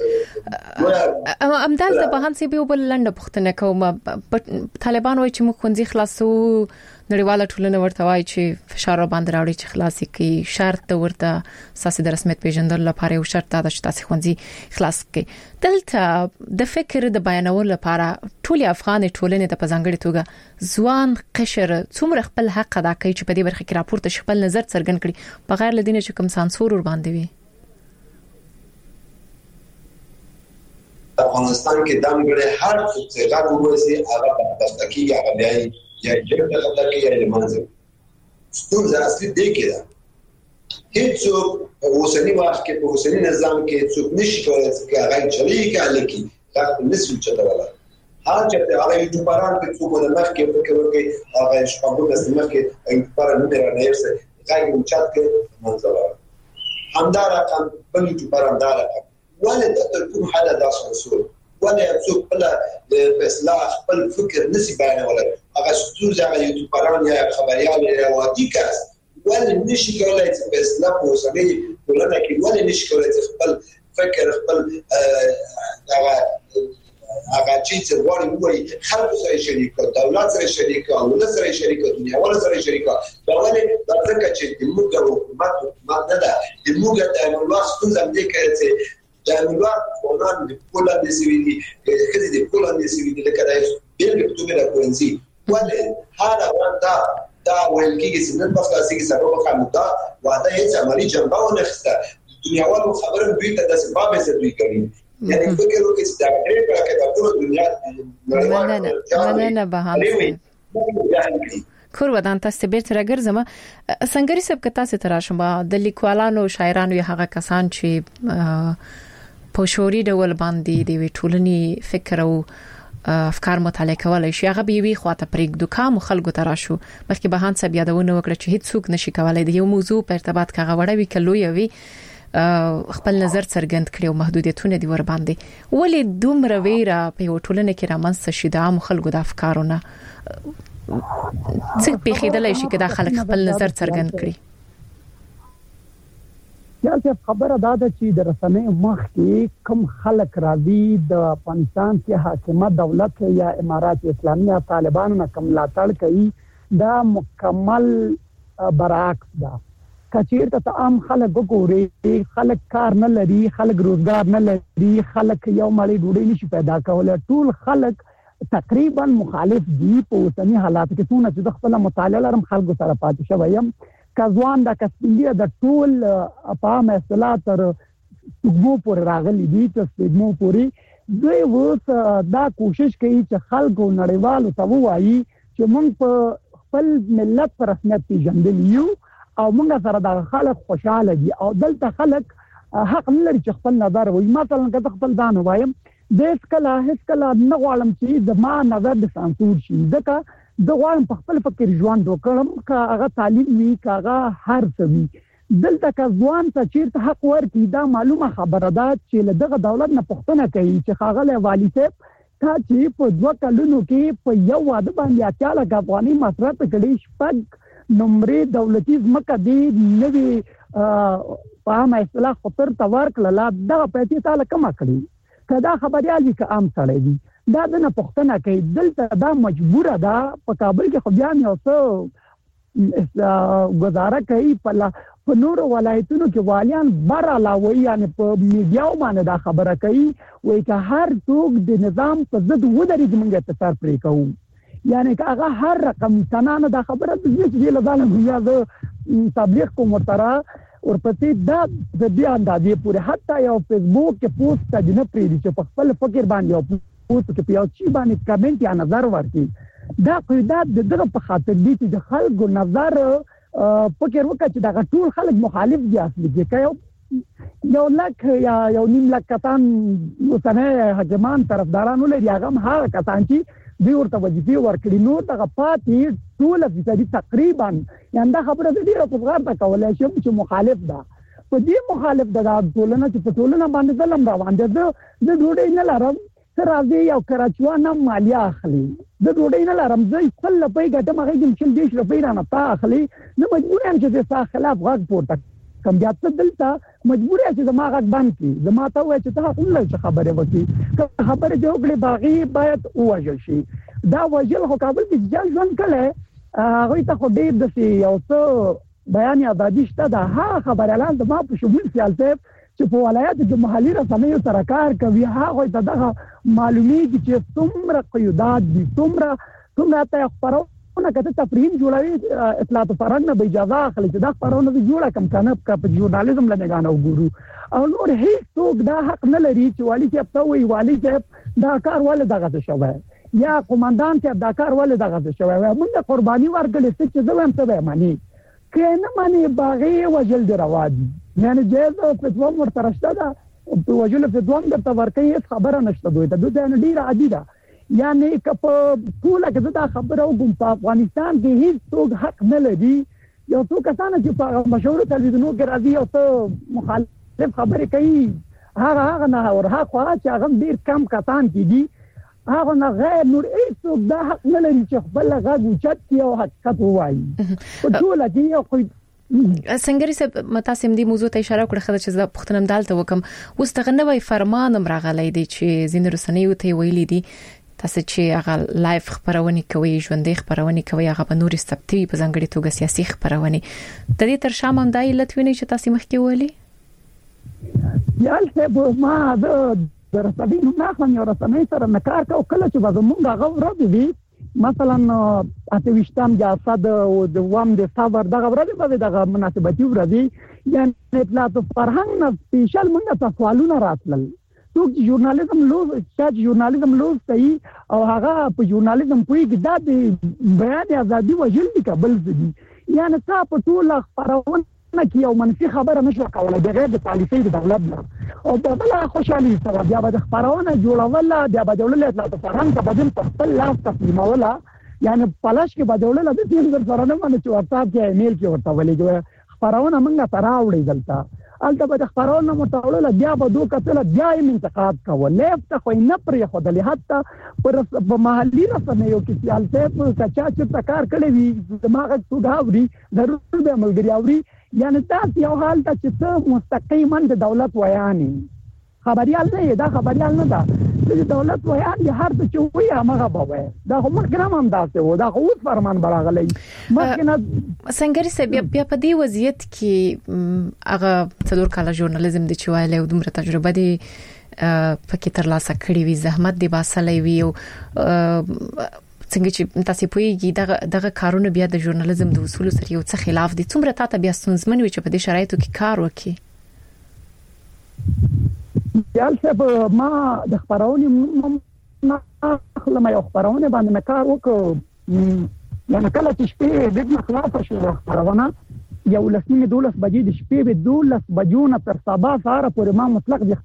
امداد د بهان سی به بل لنډه پښتنه کوم طالبان وایي چې موږ خونځي خلاصو نړیواله ټولنه ورته وایي چې فشار باندې راوړي چې خلاصي کوي شرط ورته ساسي د رسمیت پیژندل لپاره یو شرط دا چې تاسو خونځي خلاص کوي دلته د فکر د بیانولو لپاره ټول افغان ټولنه د پزانګړي توګه ځوان قشر څومره خپل حق ادا کوي چې په دې برخه کې راپورته خپل نظر څرګند کړي بغیر لدینه چې کوم سانسور ور باندې وي افغانستان کې دمګړې هر څه غږ ووسی هغه په دستکی هغه بیاي یا جګړه خطر کې یا لمانځي ستونزه اصلي دی کې دا هیڅ اوسنی وخت کې په اوسنی نظام کې څوک نشي کولای چې هغه چلی کاله کې دا نسل چتاوله هر چې هغه یوټیوبران په څو د مخ کې فکر وکړي هغه شپږ د مخ کې یوټیوبر نه رانه یې غږ چات کې منځله همدار رقم بل یوټیوبر همدار رقم ولا تقدر تكون حدا داس رسول ولا يسوق بلا اصلاح بل فكر نسي بينه ولا اغسطس على يوتيوبران يا خبريال يا واديكاس ولا نشي كولا اصلاح وصلي ولا كي ولا نشي كولا بل فكر بل هغه چې ورته وایي خلک سره شریکه دولت سره شریکه ولر سره شریکه دنیا ول سره شریکه دا ولې دا څنګه چې د موږ حکومت نه ده د موږ د امنیت څنګه دې کوي د امنیت قانون د پولند سویدي کله د پولند سویدي لکه دا بیل په توګه راکونځي ولې هغه ورته دا ولکې چې نن په خلاصي کې سبب خامدا وعده هیڅ عملی جنبه ونه خسته دنیا ول خبره دوی ته د سبب څه دوی کوي یعنی فکر وکړئ چې دا ډېر په ټول دنیا نه به هم کور ودان تاسو بیرته راګرځم څنګه سب کتا سي تراشم د لیکوالانو شاعرانو هغه کسان چې په شوري ډول باندې د ټولني فکر او افکار مطالعه کولای شي هغه به وي خواته پرېږدو کوم خلکو تراشو مخکې به هان سب یادونه وکړه چې هیڅ څوک نشي کولای د یو موضوع په ارتباط کې غوړوي کلوې وي خپل نظر څرګند کړي او محدودیتونه دي ور باندې ولې دومره ویره په ټولنه کې رامنځته شي د عام خلکو د افکارونه څنګه په خېدلای شي چې د خلک خپل نظر څرګند کړي یا چې خبره دا ده چې د رسنۍ مخ کې کم خلک راځي د افغانستان کې حاکمه دولت یا امارات اسلامي یا طالبانو نه کم لاتړ کوي دا مکمل برعکس ده کچیر ته عام خلک وګوري خلک کار نه لري خلک روزګار نه لري خلک یو مړی ډوډۍ نشي پیدا کولای ټول خلک تقریبا مخالف دي په اوسنی حالات کې څونه چې د خپل مطالعه لرم خلکو سره پاتې شوم کځوان د کسبګي د ټول په اصطلاح تر وګمو پر راغلي دي چې وګمو پوری دوی وس دا کوشش کوي چې خلکو نړیوالو ته وایي چې موږ په خپل ملت پر رسمیت پیژندل یو او موږ سره د خلک خوشاله دي او دلته خلک حق نه لري چې خپل نظر وایي مثلا که خپل ځان وایم د هیڅ کله نه غواړم چې د ما نظر د سانسور شي ځکه د غواړم په خپل فکر ژوند وکړم که هغه تعلیم وي که هغه هر څه وي دلته که ځوان ته چیرته حق ورکړي دا معلومه خبره ده چې له دغه دولت نه پوښتنه کوي چې ښاغلی والي صاحب تا چې په 2 کلونو کې په یو واده باندې 80 لک افغانۍ مصرف کړي 6 نمبرې دولتي ځمکه دی نوې په عامه اصطلاح خطر ته ورکړله دغه پیسې تا له کومه کړي کدا خبريال وی که عام سړی دی دا د نه پښتنه کوي دلته دا مجبوره ده په کابل کې خو بیا یو څه گزاره کوي په نور ولایتونو کې والیان بار علاوه یعنی په میډیا باندې دا خبره کوي وایي که هر څوک د نظام په ضد ودرېږي موږ ته سر پرې کوو یعنی که هغه هر رقم تنانه دا خبره د دې لپاره بیا د تبلیغ کوم تر ورپسې دا د دې اندازې پورې حتی یو فیسبوک کې پوسټ تجنه پری چې په خپل فکر باندې یو پوسټ کې په یو چی باندې کمنټ یا نظر ورکړي دا قیدات دغه په خاطر دي چې د خلکو نظر فکر وکړي چې دا ټول خلک مخالف دي اصلي کې یو لک یا یو نیم لک کسان اوسنۍ حکمان طرفداران لري هغه کسان چې دوی ورته وظیفې ورکړي نو دغه پاتې ټول فیصدي تقریبا یعنی دا خبره د ډیره په غار ته کولای شي چې مخالف ده په دې مخالف ده ټولنه چې په ټولنه باندې ظلم روان دي د ډوډۍ نه لرم تر راځي یو کراچوانه مالیه اخلي د ډوډۍ نه لرم زه خپل لپاره ګټم هغه چې 10 روپۍ نه تا اخلي نو مجبور یم چې د خلاف غږ پورته کم بیا ته دلته مجبور یم چې زما غږ بند کړي زما ته وایي چې ته خپل څه خبره وکړي خبره چې وکړي باغی باید ووژل شي دا وژل خو کابل کې ځل ځان کله هغه ته خو ډېر د یو څه بیان ازادي شته دا ها خبره لاله د ما په شمول سیالته چې په ولایت د محلي رسنیو سره کار کوي هغه ته دغه معلومیږي چې څومره قیودات دي څومره ته خبرونه کته تفریم جوړوي اطلاعات فرهنګ نه اجازه اخلي چې دا خبرونه جوړه کم کنه په ژورنالیزم لنګانه وګورو او نور هیڅ څوک دا حق نه لري چې والي صاحب ته وی والي صاحب دا کار ول دغه شوی یا قومندان صاحب دا کار ول دغه شوی موږ قرباني ورکړل چې زه هم څه مانی کنه مانی باغی وجل دروادي یعنی جاز په دوم ورترشته دا په وجل په دوم د تورکې خبره نشته دوی ته د ډیر عادي ده یعنی کپ ټول کې دا خبره وګم په افغانستان کې هیڅ څوک حق نه لري یو څوک کسان چې په مشهور تلویزیونونو کې راځي او څه مخالف خبرې کوي هغه نه ورها خو چې هغه ډیر کم کسان دي هغه نه غیر نور هیڅ څوک دا حق نه لري چې خپل غږ اوچت کړي او حقیقت ووایي په ټول کې یو سنگری صاحب متاسم دی موضوع ته اشاره کړه چې زه پښتنم دالته وکم اوس ته غنوي فرمان راغلی دی چې زین رسنیو ته ویلي دي تاسو چې هغه لایف خبرونه کوي ژوندې خبرونه کوي هغه په نوري ثبتي په ځنګړي توګه سیاسي خبرونه د دې تر شامه هم دای لټویني چې تاسو مخکې ویلي یال څه ما د رسنیو نه خو یو رسنۍ سره نکار کو کله چې زمونږ هغه ورته دي مثلا اتويشتم جاسد او د وام د صبر دغه ورته به دغه مناسبتي ورته یعنی اطلاعات فرهنګ نه سپیشل موږ ته سوالونه راتلل څوک ژورنالیزم لوز صحیح او هغه په ژورنالیزم کوي دا د بیان ازادي وجل دي قبل دي یعنی تاسو په ټول خبرونه کې یو منفي خبره نشو کولای بغیر د پالیسۍ د دولت نه او په بل خوشحالي سره بیا د خبرونه جوړول بیا د دولت اطلاعات فرهنګ په بدل په خپل لاس تسلیمول یعنی پلاش کې بدلول د دې سره نه باندې چې ورته کې ایمیل کې ورته ولېږي خبرونه موږ تراوړې دلته البته به خبرونه متعلل بیا به دوه کتل بیا یې انتقاد کول لفت خو نه پرې خو د حتی په محلي رسنیو کې سیالته په کچا چې کار کړی وي دماغ څو غاوري ضرور به ملګری اوري یعنی تاسو یو حال ته چې مستقیما د دولت ویاني خبريال نه دا خبريال نه دا د دولت ویان دي هر څه چې وي هغه به دا هم ګرام هم داسې و دا خو فرمان براغلی مخکنه څنګه ری بیا په دې وضعیت کې هغه څلور کاله ژورنالیزم د چوالې او دومره تجربه دي پکې تر لاسه کړی وي زحمت دی باسلې وي او څنګه چې تاسو پوهیږئ دغه کارونه بیا د ژورنالیزم د اصولو سره یو څه خلاف دي څومره تاسو بیا ستونزمن وي چې په دې شرایطو کې کار وکړي یالسه ما د خبرونه خلما یو خبرونه باندې کار وکړ یعنی کله چې شپې د خلاص شو خبرونه یو لسمه 12 بجې د شپې به 12 بجو نه تر سبا سره پورې ما مطلق دي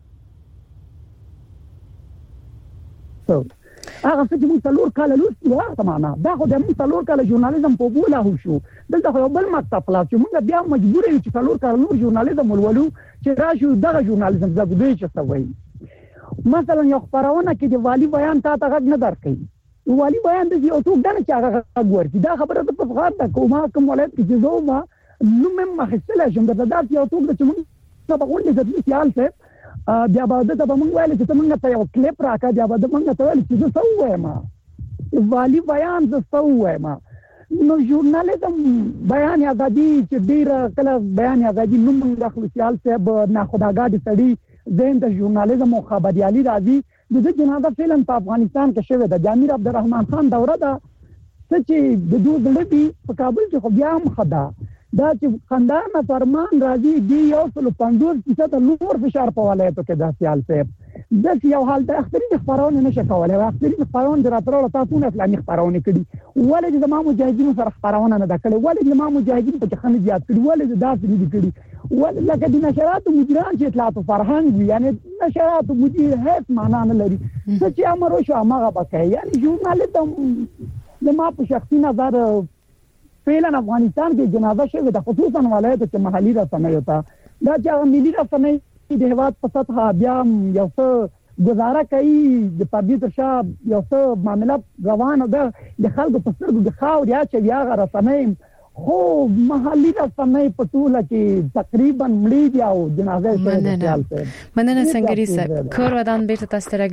هغه چې موږ څلور کاله لوستو معنا دا خو د موږ څلور کاله ژورنالیزم په بوله هو شو دلته خو بل مکتب خلاص چې موږ بیا مجبور یو چې څلور کاله نور ژورنالیزم ولولو چې راشو دغه ژورنالیزم زده دوی چې سوي مثلا یو خبرونه کې د والی بیان ته غږ نه درکې والی بیان د یو څوک دنه چې هغه غږ ورکړي دا خبره په فخر ده کومه کوم ولایت کې زه ما نو مې مخسله شم د داسې یو څوک چې موږ په غونډه د سیال څخه بیا به د موږ ویل چې موږ ته یو کلیپ راکا بیا به موږ ته ویل چې زه څه وایم والی بیان زه څه وایم نو ژورنالیزم بیان ازادي چې ډیر کله بیان ازادي نو موږ د خپل صاحب ناخداګاد سړي زین د ژورنالیزم او خبريالي راځي د جنازه فلم په افغانستان کې شوه د جامیر عبدالرحمن خان دوره ده چې د دوه دلبي په کابل کې خو بیا هم خدا دا چې خندانه فرمان راځي دی یو 50% نور فشار په ولایتو کې د سیال صاحب د یو حال د اختري خبرونه نشه کولای اختري خبرونه دراترو تاسو نه اسلامي خبرونه کړي ولې د ما مجاهدینو سره خبرونه نه دکړي ولې د ما مجاهدین په خنه زیات کړي ولې داسې دي کړي ولې لکه د نشرات مدیران چې اطلاعات فرهنګ وي یعنی نشرات مدیر هیڅ معنا نه لري چې امر وشو هغه بکای یعنی ژورنالیزم د ما په شخصي نظر فعلا افغانستان کې جنازه شوه د خصوصا ولایت کې محلي رسنۍ وتا دا چې ملي رسنۍ د هواد په سطح بیا یو څه گزاره کوي د پردي تر شا یو څه معاملات روانه ده د خلکو په سترګو د خاور یا چې بیا رسنۍ خو محلي رسنۍ په ټوله کې تقریبا مړي دی او جنازه شوه مننه سنگری صاحب کور ودان بیرته تاسو ته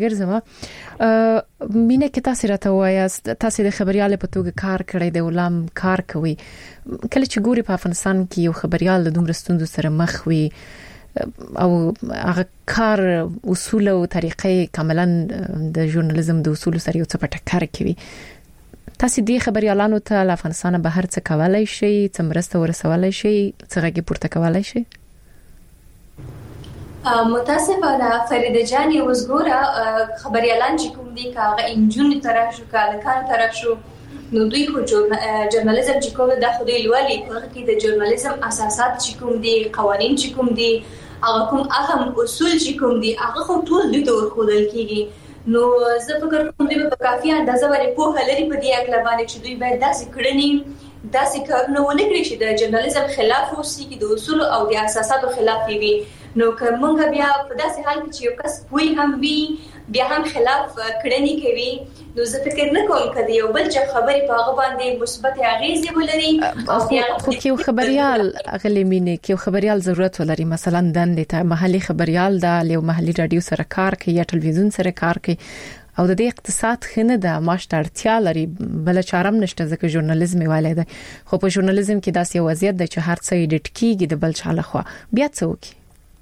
راګرځم مینه کې تاسو راته وایاست تاسو د خبريال په توګه کار کړی دی ولام کار کوي کله چې ګوري په افغانستان کې یو خبريال د دومره ستوندو سره مخ وي او هغه کار اصول او طریقې کاملا د ژورنالیزم د اصول سره یو څه په ټکر کوي تاسو دې خبريالانو ته له افغانستان بهر څه کولای شي څه مرسته ورسولای شي څه غږی پورته کولای شي متاسفانه فرید جان وزګوره خبريالان چې کوم دي کاغه انجن تراشو کالکان تراشو نو دوی خو ژورنالیزم چې کوم د خدای لولي په کې د ژورنالیزم اساسات چې کوم دي قوانين چې کوم دي هغه کوم اهم اصول چې کوم دي هغه خو ټول دوی ته ورخودل کیږي نو زه فکر کوم دوی په کافي اندازه باندې په لري په دې اکل باندې چې دوی باید داسې کړنی داسې کارونه ونه کړی چې د ژورنالیزم خلاف اوسي کې د اصول او د اساساتو خلاف وي نو کومه بیا په داسې حال کې چې یو کس پوي هم وي بیا هم خلاف کړنی کوي نو زه فکر نه کوم کله یو بل چې خبري په هغه باندې مثبت اغیزه ولري خو یو خبريال اغلی مینه کې خبريال ضرورت ولري مثلا د محلي خبريال د یو محلي رادیو سره کار کوي یا ټلویزیون سره کار کوي او د دې اقتصاد خنه د ماشت اړتیا لري بل چارم نشته ځکه ژورنالیزم ویلای دی خو په ژورنالیزم کې داسې وضعیت د چې هر څه ایډیټ کیږي د بل چاله خو بیا څه وکي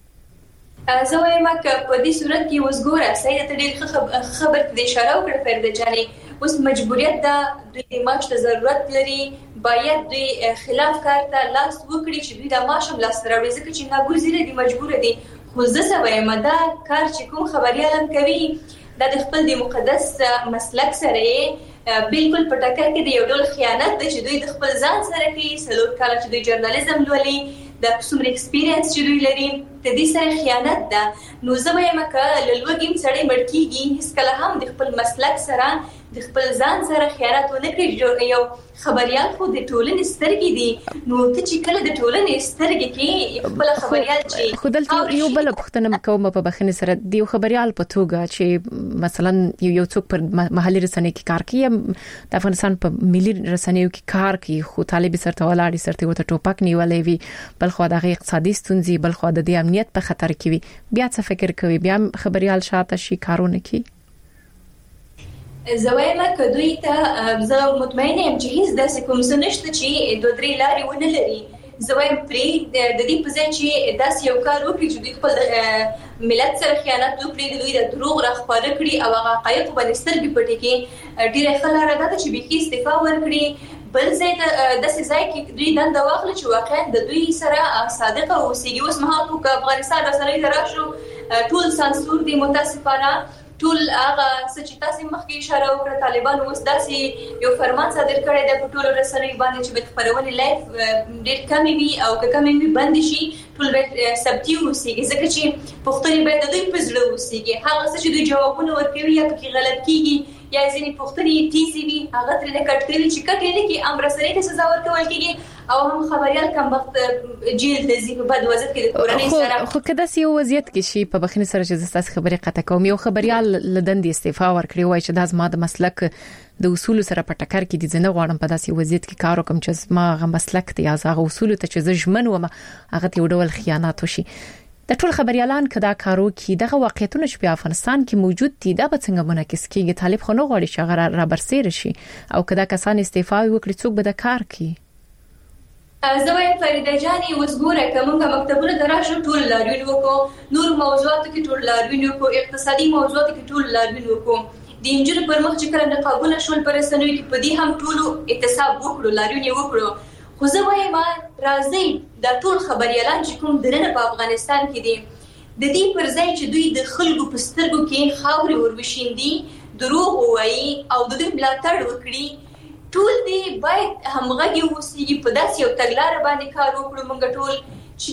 زه وایم چې په دې صورت کې وسګوره سید ته ډېر خبر د اشاره وکړه فرد جاني اوس مجبوریت ده د ماش ته ضرورت لري باید د خلاف کار ته لاس وکړي چې دوی د ماشم لاس راوړي ځکه چې ناګزیره دي مجبور دي خو زه وایم دا کار چې کوم خبريالان کوي د خپل د مقدس مسلک سره بالکل په ټکر کې د یو ډول خیانت د چې دوی د خپل ځان سره کوي سلور کال چې دوی ژورنالیزم لولي د څومره ایکسپیرینس چې دوی لري د دې سره خیانت ده نو زه وایم چې لږوګیم سړی مړکیږي هیڅ کله هم د خپل مسلک سره د خپل ځان سره خیانت ونه کړي یو خبريال خو د ټولنې سترګې دي نو ته چې کله د ټولنې سترګې کې خپل خبريال چې خدای یو بل پښتنه کوم په بخنه سره دی خبريال په توګه چې مثلا یو څوک پر محلي رسنۍ کې کار کوي د افغانستان په ملي رسنیو کې کار کوي خو طالب سره ولاړ سره وته ټوپک نیولې وي بل خو دغه اقتصادي ستونزې بل خو د دې امنیت په خطر کې وي بیا څه فکر کوي بیا خبريال شاته شي کارونه کوي زوایم کدوې ته زه مطمئنه یم چې هیڅ داسې کوم څه نشته چې دوه درې لارې ونه لري زویم پرې د دې په ځای چې داس یو کار وکړي چې دوی خپل ملت سره خیانت وکړي د دوی د دروغ راخپاره کړي او هغه حقایق باندې سترګې پټې کړي ډیره خلاره ده چې به استعفا ورکړي بل ځای د ځای کې دوی دنده واخلي چې واقعا د دوی سره صادق او اوسېږي. اوس مهال په افغانستان رسنۍ دراشو ټول سانسور دي متاسفانه ټول هغه چې تاسو مخکې اشاره وکړه طالبان اوس داسې یو فرمان صادر کړی دی په ټولو رسنیو باندې چې به خبرونه لایف ډېر کمې وي او که کمې وي بند شي ټول به ثبتي اوسېږي ځکه چې پوښتنې باید د دوی په زړه اوسېږي هغه څه چې دوی جوابونه ورکوي یا پکې غلط کیږي یا ځینې پوښتنې تیزې وي هغه ترې کټ کوي چې کټ یې نه کړي هم رسنۍ ته سزا ورکول کېږي او هم خبريال کم وخت جیل ته ځي په بد وضعیت کې د کورنۍ سره خو کدا یو وضعیت کې شي په بخښنې سره چې تاسو خبرې قطع کوم یو خبريال لدندې استعفا ورکړي وای چې د ازما د مسلک د اصول سره په ټکر کې دي زنه غواړم په داسې وضعیت کې کار وکم چې ما غو مسلک ته یا هغه اصول ته چې زه ژمن وم هغه ته ډول خیانت وشي د ټول خبريالان کدا کارو کې دغه واقعیتونه چې په افغانستان کې موجود دي دا به څنګه منعکس کیږي طالب خو نه غواړي چې هغه را برسېر شي او کدا کسان استعفا وکړي څوک به د کار کوي زوی فریده جانی وزګوره کومه مکتبونه دراشو ټول لاریون وکړو نور موضوعاتو کې ټول لاریون وکړو اقتصادي موضوعاتو کې ټول لاریون وکړو د انجن پر مخ چې کله نقابونه شول پر رسنیو کې په دې هم ټول احتساب وکړو لاریون وکړو خو زه وایم راځي د ټول خبريالان چې کوم درنه په افغانستان کې دي د دې پر ځای چې دوی د خلکو په سترګو کې خاوري وربشيندي دروغ وایي او د دوی ملاتړ وکړي ټول دی باید همغږي اوسېږي په داسې یو تګلارې باندې کار وکړو موږ ټول چې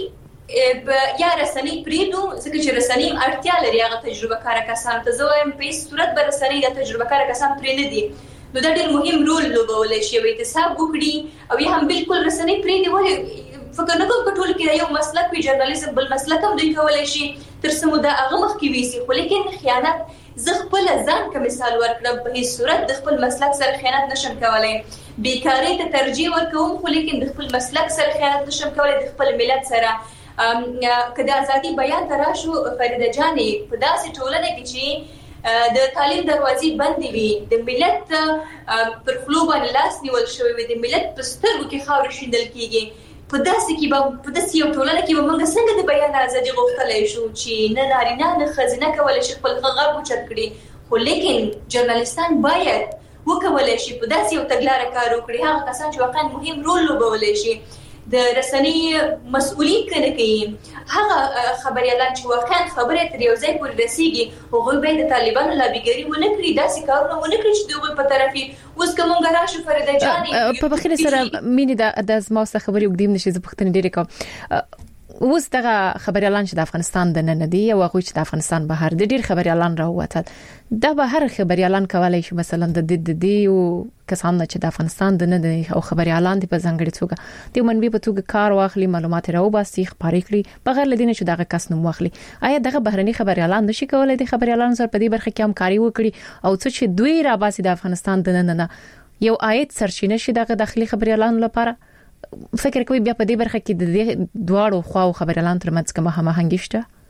به یا رسنۍ پریدو ځکه چې رسنۍ اړتیا لري هغه تجربه کار کسان ته زه وایم په صورت به رسنۍ د تجربه کار کسان پرې نه دي نو دا ډېر مهم رول لوبولی شي او احتساب وکړي او یا هم بالکل رسنۍ پریدي ولې فکر نه کوم په ټول کې یو مسلک وي ژورنالیزم بل مسلک هم دوی کولی شي تر څه موده هغه مخکې ویسي خو لیکن خیانت زه خپل ځان کوم مثال ورکړم په هیڅ صورت د خپل مسلک سره خیانت نشم کولای بیکاری ته ترجیح ورکوم خو لیکن د خپل مسلک سره خیانت نشم کولای د خپل ملت سره کله ازادي بیان تراشو فریده جانې په داسې ټولنه کې چې د تعلیم دروازې بندې وي د ملت پر خلو باندې لاس نیول شوی وي د ملت په سترګو کې خاورې شیندل کیږي په داسې کې به په داسې یو ټولنه کې به موږ څنګه د بیان ازادي غوښتلای شو چې نه نارینه نه ښځینه کولی شي خپل غږ اوچت کړي خو لیکن ژورنالیستان باید وکولی شي په داسې یو تګلاره کار وکړي هغه کسان چې واقعا مهم رول لوبولی شي د رسنۍ مسؤلیت کنه کوي هغه خبريالان چې واقعا خبره تر یو ځای پورې رسیږي هغه به د طالبانو لابیګری ونه کړی داسې کارونه ونه کړی چې دوی په طرفي اوس کومه راشو فریده جانې په بخیر سره مینې د زما سره خبرې وګدیم نشي زه پښتنې ډېرې کوم اوس دغه خبريالان چې د افغانستان د نن دي او هغه چې د افغانستان بهر د ډېر خبريالان راووتل دا به هر خبريالان کولای شي مثلا د دې او کسان چې د افغانستان د نن او خبريالان د په ځنګړي توګه د منبي په توګه کار واخلي معلومات راوباسي خبرې کړي بغیر لدینه چې دغه کس نوم واخلي آیا دغه بهرني خبريالان نشي کولای د خبريالانو سره په دې برخه کې همکاري وکړي او څه چې دوی راباسي د افغانستان د نن یو عاید سرچینه شي دغه داخلي خبريالانو لپاره فکر کوي بیا په دې برخه کې د دواړو خواو خبريالان ترمنځ کومه هماهنګي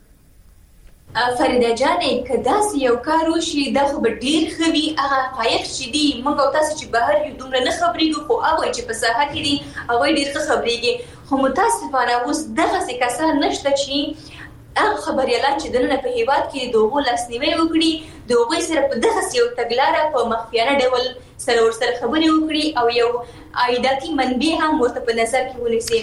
شته فریده جانې کداسې یو کار وشي دا خو به ډیر خوي هغه حقایق چې دي موږ او تاسو چې بهر یو دومره نه خبرېږو خو هغه چې په ساحه کې دي هغه ډیر ښه خبرېږي خو متاسفانه اوس دغه کسان نشته چې هغه خبريالان چې دنه په هیواد کې دوغو لاسنیوي وکړي دوغه سره په دغه یو تګلارې په مخفیانه ډول سره ورسره خبرې وکړي او یو عایداتي منبع هم ورته په نظر کې ونیسي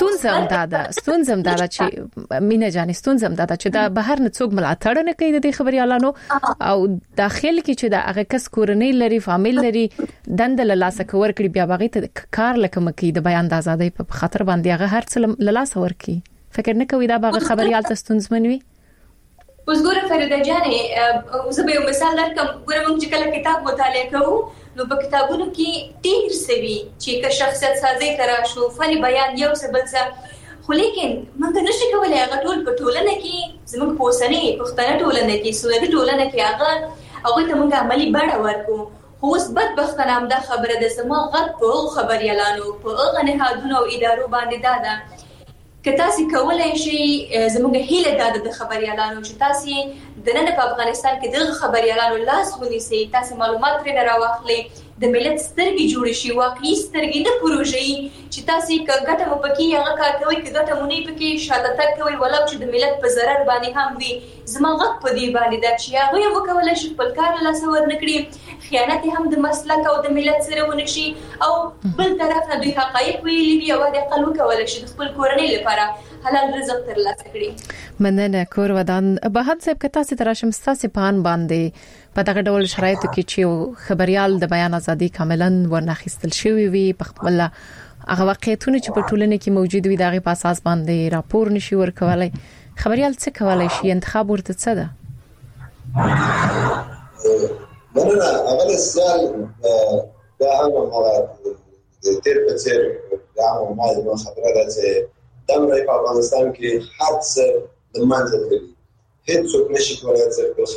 ستونزم دا چې مینا جان ستونزم دا چې دا بهر نه څوک ملاتړ نه کوي د خبريالانو او داخل کې چې دا هغه کس کورنۍ لري فامیل لري دند له لاس کور کړي بیا باغې ته کار لکه مکي د بیان د ازادۍ په خطر باندې هغه هر څه له لاس ورکي فکر نه کوي دا باغ خبريال ته ستونزمن وي اوس ګوره فریده جانې زه به یو مثال درکم ګوره موږ چې کله کتاب مطالعه کوو نو په کتابونو کې ډیر سوي چې که شخصیت سازي تراشو فن بیان یو څه بل څه خو لیکن موږ نشو کولای هغه ټول په ټولنه کې زموږ په اوسنۍ پښتنه ټولنه کې سولې ټولنه کې هغه ته موږ عملی بڼه ورکو خو اوس بدبختانه هم دا خبره ده زما غږ په خبريالانو په هغه نهادونو او ادارو باندې دا که تاسو کولای شئ زموږ هیله د خبريالانو چې تاسو د نن په افغانستان کې د خبريالانو لاس ونیسي، تاسو معلومات ترې راوخلئ، د ملت سترګې جوړ شي، واقعي سترګې نه پروژې چې تاسو ګټه مو پکې هغه کار کوي، چې ګټه مو نه پکې شاته تک کوي، ولو چې د ملت په ضرر باندې هم وي. زما غږ په دې باندې دا چې هغه یو وکولای شي خپل کار له سور نکړي، خیانت هم د مسلک او د ملت سره ونشي، او بل طرف نه دوی حقایق ویلي وي او د اقل وکولای شي خپل کورنۍ لپاره حلال رزق ترلاسه کړي. مننه کور ودان بهاد صاحب کته سي تراشم ستاسو پان باندې په دغه ډول شرایطو کې چې خبريال د بیان ازادي کاملا ورنخستل شوی وي، په خپل هغه واقعیتونه چې په ټولنه کې موجود وي دغه په اساس باندې راپور نشي ورکولای، خبريال څه کولای شي؟ انتخاب ورته څه ده؟ مننه. اول سوال دا هغه تیر په څیر دا ما خبره ده چې د افغانستان کې حادثه د منځ ته هیڅ څوک نشي کولای چې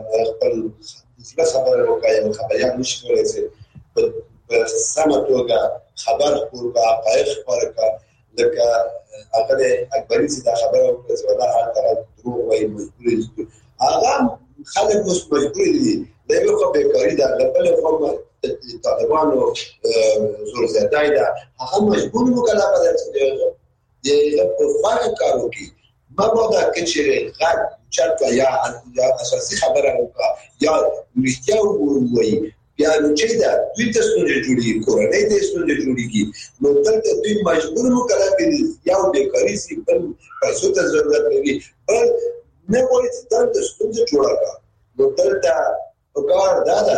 خپل خبره وکړي، خبريال نشي کولای چې په سمه توګه خبر خپل حقایق ورکړي. لکه هغه اکبري چې دا خبره وکړي چې ولا هغه دروغ وایي، مجبور دي هغه خلک اوس مجبور دي. دا یو خو بیکاري ده، بل خو طالبانو زور زیاتای ده، هغه مجبور مکلف دي چې د خپل کارو کې مبادا کې چې غږ چرته یا اساسي خبره وکړه یا مشتیا وګورئ، بیا نو چې دا دوی ته ستونزې جوړي، کورنۍ ته ستونزې جوړيږي، نو دلته دوی مجبور مکلف دي یا بیکاري سي بل پیسو ته ضرورت لري، بل نه وایي چې دلته ستونزې جوړه. نو دلته وکړه دا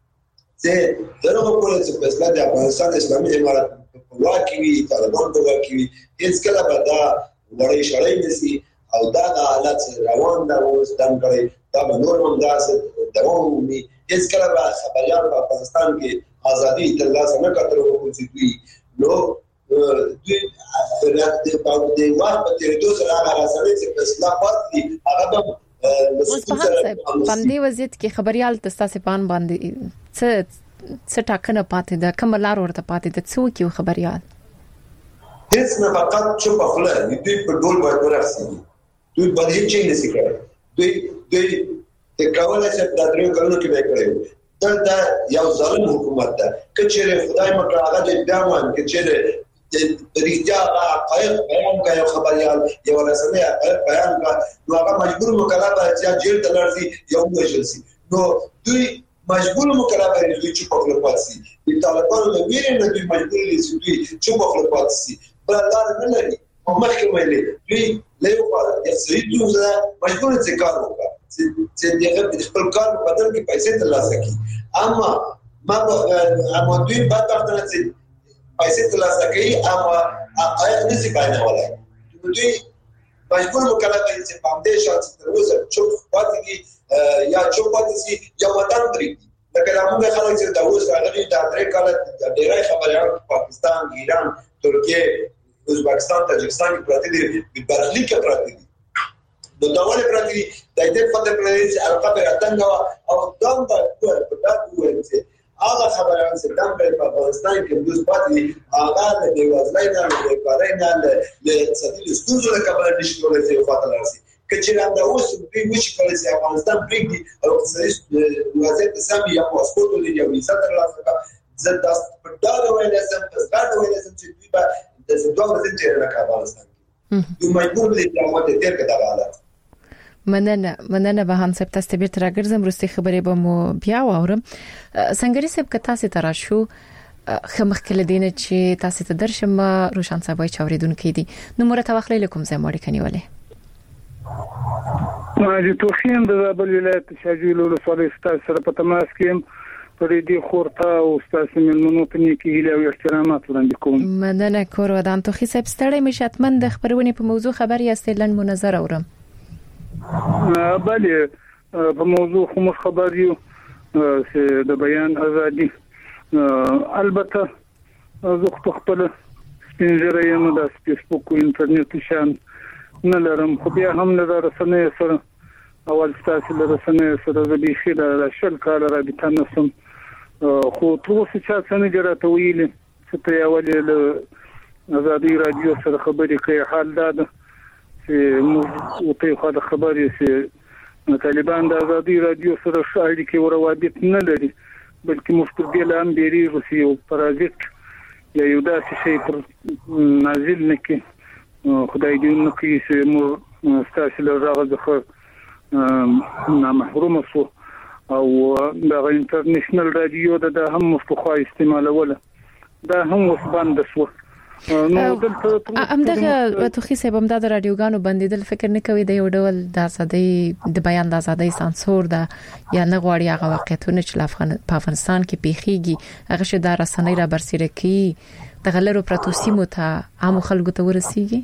چې دغه په څه په اسلام د افغانستان اسلامي امارات واکوي، طالبان په واکوي، هیڅ کله به دا وړي شړې نشي او دا د حالت روان دا اوس دم کوي، دا به نور هم داسې دوام ومي. هیڅ کله به خبريال په افغانستان کې ازادي ترلاسه نه کړو چې دوی نو دوی د وخت په تیریدو سره هغه راځي چې په اصلاح پاتې هغه به اوس په باندې وضعیت کې خبريال تاسو پان باندې څه ټاکنه پاتې ده، کوم لار ورته پاتې ده، څوک یو خبريال؟ هیڅ نه، فقط چوپ خپل دوی په ډول باندې ورسېږي، دوی باندې چې نشي کړی، دوی د کولای شي د درو کلونو کې وکړي. دا یو ظالم حکومت ده، کچېره خدای مکه هغه د بیان کچېره د ریښتیا حقایق بیان کوي، خبريال یو رسمي حقایق بیان کوي، نو هغه مجبور مکلف دی چې جیل ته لاړ یا وژل شي. نو دوی مجبور مکلف دي چې په خپل پاتسي د طالبانو د ویرې نه دوی مجبور دي چې دوی چې په خپل پاتسي بل لار نه لري. محکمه دوی له یو په سړي ته مجبور دي کار وکړي چې دغه خپل کار په بدل کې پیسې ترلاسه کړي. اما دوی بعد وخت نه پیسې ترلاسه کوي، اما حقایق نشي بیانولای. دوی مجبور مکلف دي چې په دې شرط تر اوسه چوپ پاتې دي یا چوپ پاتې شي یا وطن پرېږدي. لکه موږ خلک چې دا اوس راغلي دا درې کاله ډېرای خبريال پاکستان، ایران، ترکیه، ازبکستان، تاجکستان کې پراته دي، په برخلیک کې پراته دي. نو دا ولې پراته دي؟ د دې په پرېز علاقه پر اتنګ او دام په دغه وایي هغه خبران چې د افغانستان کې دوی پاتې دي، هغه د بیوزلۍ نه، د بیکارۍ نه، د اقتصادي ستونزو له کبله نشي کولای چې وفات لري. کچېرې دا اوس دوی نشي کولای چې افغانستان پرېږدي او اقتصادي وضعیت سم یا پاسپورت ولري یا ویزا ترلاسه کړي. زه دا په ډاډ ویل سم، په ډاډ ویل سم چې دوی به د دوه ورځې تیر نه کوي افغانستان کې. دوی مجبور دي چې هغه ته تیر کړي حالات. مننه به هم سپ تاسو به تر راګرځم وروستي خبرې به مو بیا واورم. څنګه سپ کتا سي تر شو خمخ کله دینه چې تاسو ته درشم روشن صاحب چوریدونکې دي نو مرته واخلې لكم زموږ کنيولې ما دي توخین د بل ولایت شاجیل له فلسطین سره په تماس کې پرې دي خورته او تاسو ملمنو په نیکی له او احترامات وړاندې کوم. مننه کور ودان توخي سپ ستړی مشتمن د خبرونه په موضوع خبر یاستې لن منظر اورم. بله په موضوع خو خبر یو چې د بیان ازادي البته زه خپل سپینجره یم د فیسبوک او انټرنیټ شان نه لرم، خو بیا هم له رسنۍ سره اول تاسو له رسنۍ سره د بيخي د شل کال رابطه نسم، خو تاسو چې څنګه جراته ویلې چې ته اول له ازادي رادیو سره خبرې کوي. حال دا چې موږ ته خو د خبرې چې طالبان د ازادي رادیو سره اړیکې او روابط نه لري بلکې مستقبل هم بیریږي چې یو پرازیت یا یو داسې شی پر نازل نکي خدای دې نو کې چې مو ستاسو له راغله محروم شو او د انټرنیشنل رادیو د هم مستخوا استعمالوله دا هم وسبند شو نو همدغه توخي صاحب هم د رادیوګانو بندیدل فکر نه کوي د یو ډول د ازادۍ د بیان د ازادۍ سانسور ده یا نه غواړي هغه واقعیتونه چې په افغانستان کې پیخيږي هغه شه د رسنۍ را برسېره کی د غلرو پروتوسیمو ته عام خلکو ته ورسیږي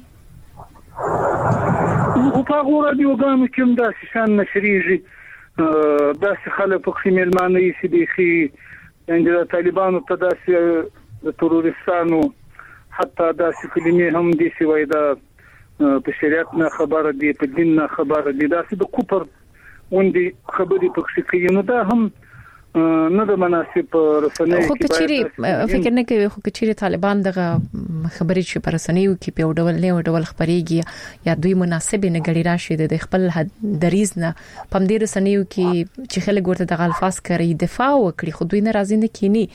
او په هغه رادیوګانو کې هم د شان نشریږي د خلک په خمیلمانه یې سیدي د طالبانو ته د تروریستانو حتی دا کلمې هم دي چې وای دا په شریعت نه خبره دي په دین نه خبره دي دا چې د کوپر وندي خبرې په کې نو دا هم نه د مناسب رسنۍ خو کچيري فکر نه کوي خو کچيري طالبان دغه خبرې چې پر رسنیو کې په ډول نه ډول خبريږي یا دوی مناسب نه غړي راشي د خپل دریز نه پم دې رسنیو کې چې خلک ورته د الفاظ کوي دفاع وکړي خو دوی نه راځي نه کینی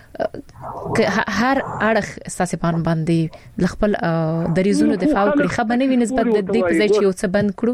هر اړه استاسبان باندې خپل دریزونو دفاع وکړي خبرونه وي نسبت د دې په ځای چې یو څه بند کړو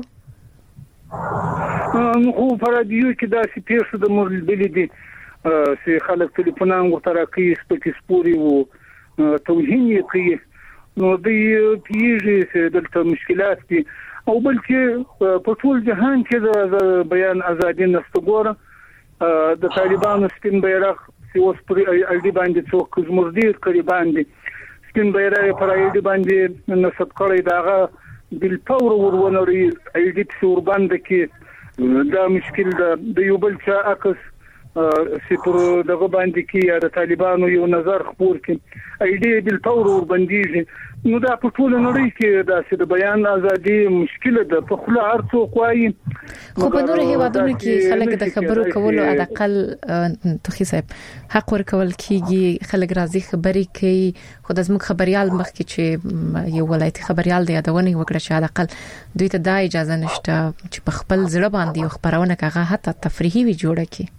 نو په رادیو کې دا چې پیښه د موربل دي چې خلک ټلیفونان ورته راکړي سپکې سپوري او توهین یې کوي نو د پیږي چې دلته مشکلات دي او بلکې په ټول جهان کې د بیان ازادي نشته ګوره د طالبانو سپین بیرغ اوس پر اړدی باندې څوک زموږ ډیر کړي باندې سپین بیرغ پر اړدی باندې نسب کړی داغه بل پاور ورونوري اړدی څور باندې کې دا مشکل د یو بل چا عکس سپر دغه باندې کې یا د طالبانو یو نظر خبر کې اړدی بل پاور ور باندې نو دا په ټول نړۍ کې دا چې د بیان ازادي مشکله ده په خله ارڅو کوي خو په نور هیوادونو کې خلک د خبرو کولو اقل توخي صاحب حق ورکول کیږي خلک راځي خبري کوي خو د زموږ خبريال مخ کې چې یو ولایتي خبريال د یادونه وکړه چې اقل دوی ته دا اجازه نشته چې په خپل ځړ باندې یو خبرونه کاغه حتی تفریحي وي جوړه کی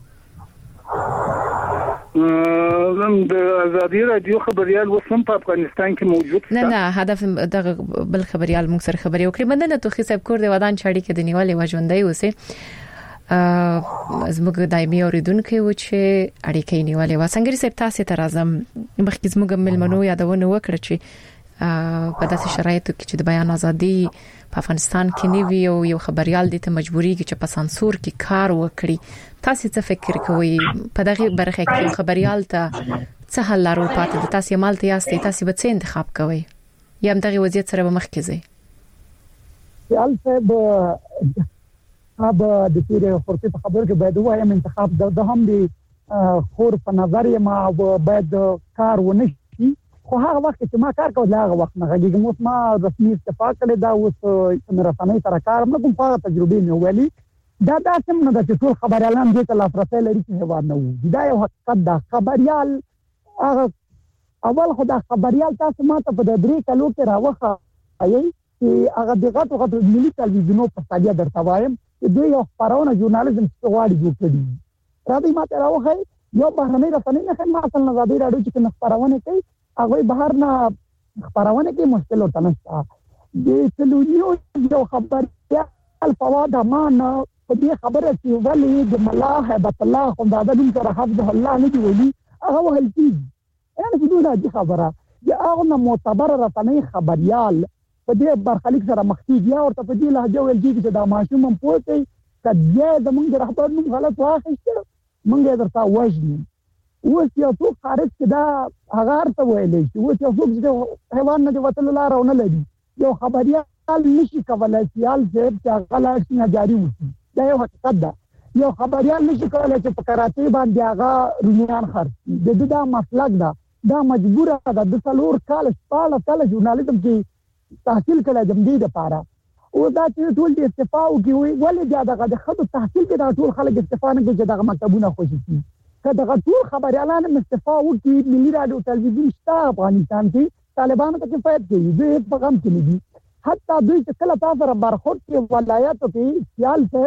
د ازادي رادیو خبريال وسم په افغانستان کې موجود نه هدف د بل خبريال موږ سره خبري وکړي مننه توخي صاحب کور دی ودان چاړي کې د نیولې وژوندۍ اوسه زموږ دایمي اوریدونکو و چې اړیکې نیولې و څنګه صاحب تاسو ته راځم مخکې زموږ ملمنو یادونه وکړه چې په داسې شرایطو کې چې د بیان ازادي په افغانستان کې نیوي او یو خبريال دي ته مجبوري کې چې په سانسور کې کار وکړي تاسو څه فکر کوئ په دغه برخه کې خبريال ته څه حل لرو پاتې تاسو مالته یاستئ تاسو به څه انتخاب کوئ یا هم دغه وضعیت سره به مخ کې ځئ یال صاحب د تیرې خورتي په خبر کې باید وایم انتخاب د هم دي خور په نظر یې ما باید کار ونه شي خو هغه وخت چې ما کار کوم هغه وخت نه غږیږم اوس ما رسمي استعفا کړې دا اوس رسمي سره کار نه کوم په تجربه مې ویلي دا سم نه د ټول خبريالان دې ته لاسرسي لري چې هواد نه وي دا یو حقیقت دا خبريال هغه اول خدای خبريال تاسو ما ته په درې کلو کې راوخه ایي چې هغه دغه غوډه ملي تلویزیونو په ساده درته وایم چې دوی یو خبرونه ژورنالیزم څخه جوړ کړي را دي ما ته راوخه یو بهرنۍ رسنۍ نه خدمت اصل نه زادي راډیو چې خبرونه کوي هغه بهر نه خبرونه کې مشکل ورته نشته د تلویزیون یو خبريال فواد امانه په دې خبره چې ولې د ملاه هبت الله خو دا د سره حفظ الله نه دی ویلي هغه وهل کیږي یعنی په دې د خبره یا هغه معتبر رسنۍ خبريال په دې برخلیک سره مخکې یا ورته په دې لهجه ویل کیږي چې دا ماشوم هم پوهه کډیا د موږ رهبر نوم غلط واخیسته موږ درته وژنو اوس یو څوک خارج کې دا هغه ارته ویلې چې اوس یو څوک چې حیوان نه دی وتل لار نه لري یو خبريال نشي کولای چې غلا شي جاری وي دا یو حقیقت ده یو خبريال نشي کولای چې په کراچۍ باندې هغه رونیان خرڅ د دې دا مسلک دا مجبوره ده د څلور کال شپاله کال ژورنالیزم کې تحصیل کړه جمدی د پاره او دا چې ټول د استعفا او کې ولې دا د خدو تحصیل کې دا ټول خلک استعفا نه کوي چې دا مکتبونه خوشي شي کله ټول خبريالان استعفا او کې ملي رادیو ټلویزیون شته افغانستان کې طالبانو ته کفایت کوي دوی په غم کې دي حتی دوی چې کله تاسو سره برخورد کې ولایتو کې سیال څخه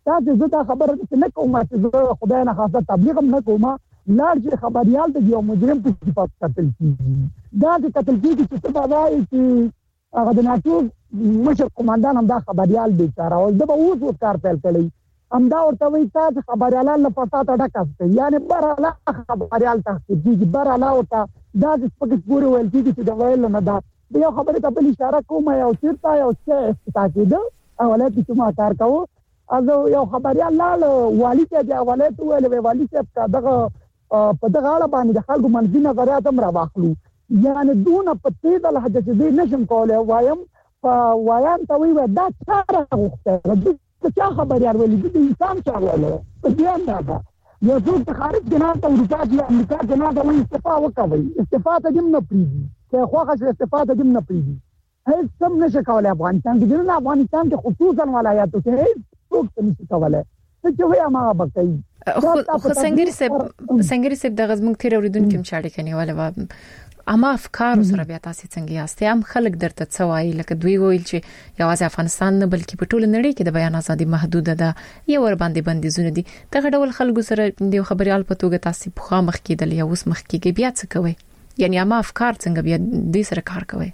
تاسو زه دا خبره نه کوم چې خدای نه خاصه تبلیغ هم نه کوم لار چې خبريال د یو مجرم په صفات قتل کیږي دا د قتل کیږي چې څه وایي چې هغه د ناتو مشر قومندان هم دا خبريال بیچاره او د به اوس کار پیل کړي هم دا ورته وایي تاسو خبريالان له فساد ډکاسته یعنی براله خبريال تاسو کیږي براله او دا د سپکس پورې ویل کیږي چې دا ویل نه دا یو خبره ته بل اشاره کوم یو چیرته یو څه تاکید اولاد چې ما کار کوو از یو خبريال لاله والی ته دی اولاد ویل والی چې دغه په دغه اړه باندې د خلکو منځي نظریات هم راوخلو یعنی دونه په دې د لهجه چې نشم کولای وایم وایان ته وی دا څه راغوښته د چا خبريال ویل د انسان چا ویل په دې نه یو څوک خارج جناب ته اروپا کې امریکا جناب ته استعفا وکوي استعفا ته دم نه پریږي چې خوښه استعفا ته دم نه پریږي هیڅ سم نشه کولای افغانستان کې نه افغانستان کې خصوصا ولایاتو کې هیڅ څوک نشي کولای چې وایي ما بکای خو څنګه سب د غزمن تیر اوریدونکو مشاړه کني ولا اما افکار سره بیا تاسو څنګه یاست هم خلک درته څوای لکه دوی ویل چې یوازې افغانستان نه بلکې په ټول نړۍ کې د بیان ازادي محدوده ده یو ور باندې بندیزونه دي دغه ډول خلکو سره د خبريال په توګه تاسو په خامخ کېدل یا اوس مخ کې بیا څه کوي یعنی اما افکار څنګه بیا د سره کار کوي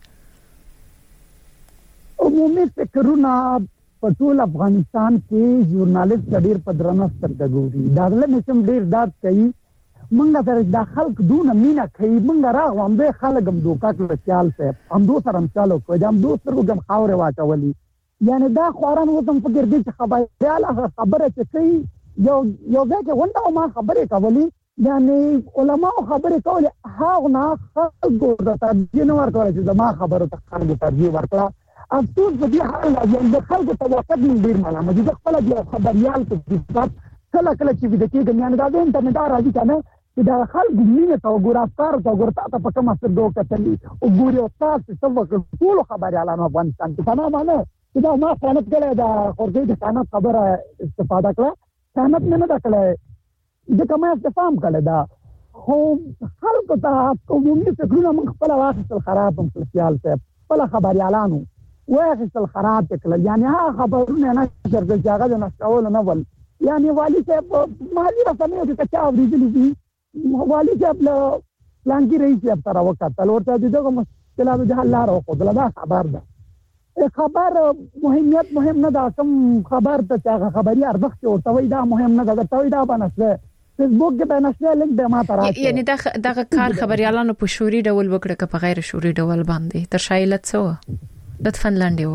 عمومي فکرونه په ټول افغانستان کې ژورنالیست ډېر په درنه سترګه ګوري دا له نشم ډېر داد کوي مونږ سره د خلک دونه مینا کوي مونږ راغوم به خلک هم دوکا کړل خیال صاحب هم دو سره چالو کوي هم دو سره هم خاورې واچولي یعنی دا خوران وزم فکر دي چې خبره چې کوي یو ځکه ونده ما خبره کوي یعنی علماء خبره کوي هاغه نه خلکو د ترجیح نه ورکول چې ما خبره ته خلکو ترجیح ورکړه افسوس په دې حال کې د خلکو توقع من ډیر معلومه دي خپل د خبريال په صفات کله چې د کېږي یعنی دا د انټرنیټ راځي کنه چې دا خلکو مینه او ګور افکار او ګور ته په کومه څه دوه کتلې او ګور او تاسو څه ټول خبريالانو افغانستان کې تمام نه چې دا ما خیانت کړی دا خورګي د خیانت خبره استفاده کړه خیانت نه کړه دا کومه استفهام کړه دا خو خلکو ته کومې فکرونه من خپل واخیستل خراب هم سوسیال ته خپل خبريالانو واخیستل خراب کړل یعنی هغه خبرونه نه شرط چې هغه نه څول نه ول یعنی والی صاحب مالی رسمي چې چا اوریدلی دي والی صاحب لانګي رئیس صاحب تر وکړه ورته دغه مشکلات د حل لار او دا خبر ده خبر مهمیت مهم نه ده کوم خبر ته هغه خبري ارزښت ورته وي دا مهم نه ده ته وي دا بنسله فیسبوک کې بنسله لینک به ما تراشه یعنی دغه کار خبريالانو په شوري ډول وکړه که په غیر شوري ډول باندې تر شایلت څه د فنلنډ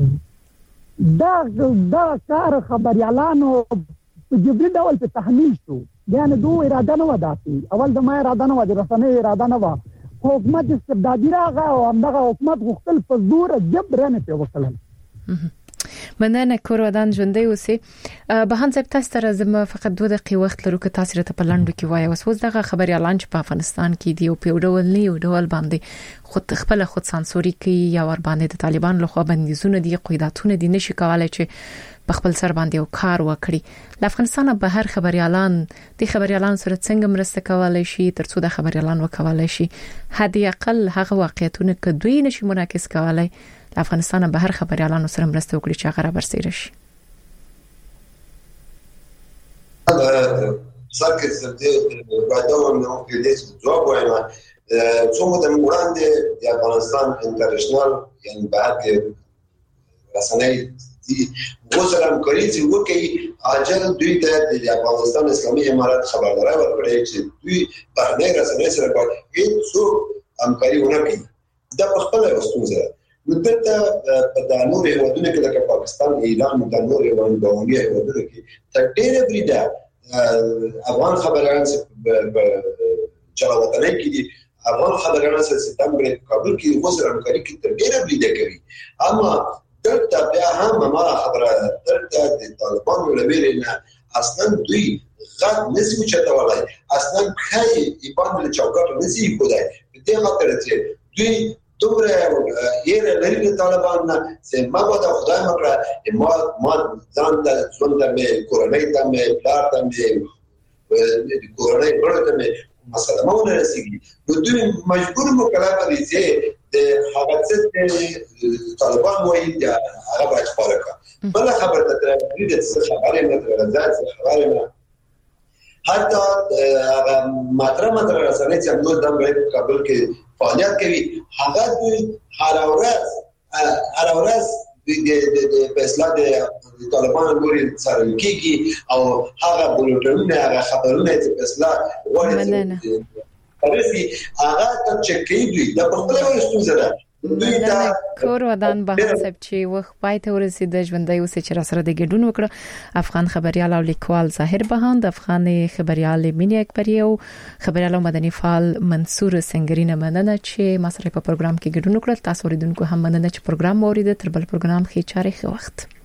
وای دا کار خبريالانو په جبري ډول په تحمیل شو یعنی دوه اراده نه وداسي اول د ما اراده نه و د رسنۍ اراده نه و حکومت استبدادي راغی او همدغه حکومت غوښتل په زور جبرانه په وکړل مننه کورودان ژوندۍ اوسې بهان صاحب تاسو ته زما فقط 2 دقیقې وخت لرو که تاسو ته په لندو کې وایي اوس دغه خبري اعلان چې په افغانستان کې دی او په ډول نه یو ډول باندې خود سانسوري کوي یا ور باندې د طالبان لخوا بندیزونه دي قیداتونه دي نشي کولای چې په خپل سر باندې یو کار وکړي د افغانستان بهر خبري اعلان د خبري اعلان سره څنګه مرسته کولای شي ترڅو د خبري اعلان وکولای شي هدي اقل هغه واقعیتونه کدوې نشي منعکس کولای افغانستان بهر خبري اعلان سره مرسته وکړي چې هغه برسېره شي ساکت زده بعدهم نو کې دې جواب وایم څومره د وړاندې د افغانستان انټرنیشنل یعنی بعد رسنۍ دي وزرم کوي چې وکي اجل دوی د افغانستان اسلامي امارات خبرداري ورکړي چې دوی بهرنۍ رسنۍ سره باید هیڅ همکاري ونه کوي دا په خپل وسوسه مدته په د نور هیوادونو کې لکه پاکستان ایران د نور هیوادونو کې تر ډېره بریده افغان خبريالان چې وطني کې دي افغان خبريالان چې ستاسو کابل کې وزر همکاري کې تر ډېره بریده کوي اما دلته بیا هم ما خبره دلته د طالبانو لپاره اصلا دوی غږ نسی چتاولای اصلا خای ایبان له چوکاټ نسی کولای په دې خاطر چې دوی دومره یې لري طالبان چې ما به خدای مکړه ما ځان ته څنګه مې کورنۍ ته مې پلار ته مې کورنۍ ورته مې مسله مو رسیږي نو دوی مجبور مکلف دي چې د هغه څه طالبان وایي دا هغه باید خبره کړي بل خبره ده د څه خبره نه درځي خبره نه حتی مطرح رسنۍ چې موږ د کابل کې فعالیت کوي هغه دوی هر ورځ د اصلاح د طالبان لوري سره کیږي او هغه بولټونه هغه خبرونه چې اصلاح وایي پرسي هغه ته چکی دوی د خپل ورستوزه ده دوی دا کور ودان بهر صاحب چې وخت پای ته ورسید ژوندۍ اوسې چې را سره د ګډون وکړه افغان خبريال او لیکوال ظاهر بهاند افغان خبريال مینی اکبری او خبريال او مدني فعال منصور سنگرینه مننه چې ما سره په پروګرام کې ګډون وکړ تاسو ورېدونکو هم مننه چې پروګرام اوریده تر بل پروګرام کې چاري وخت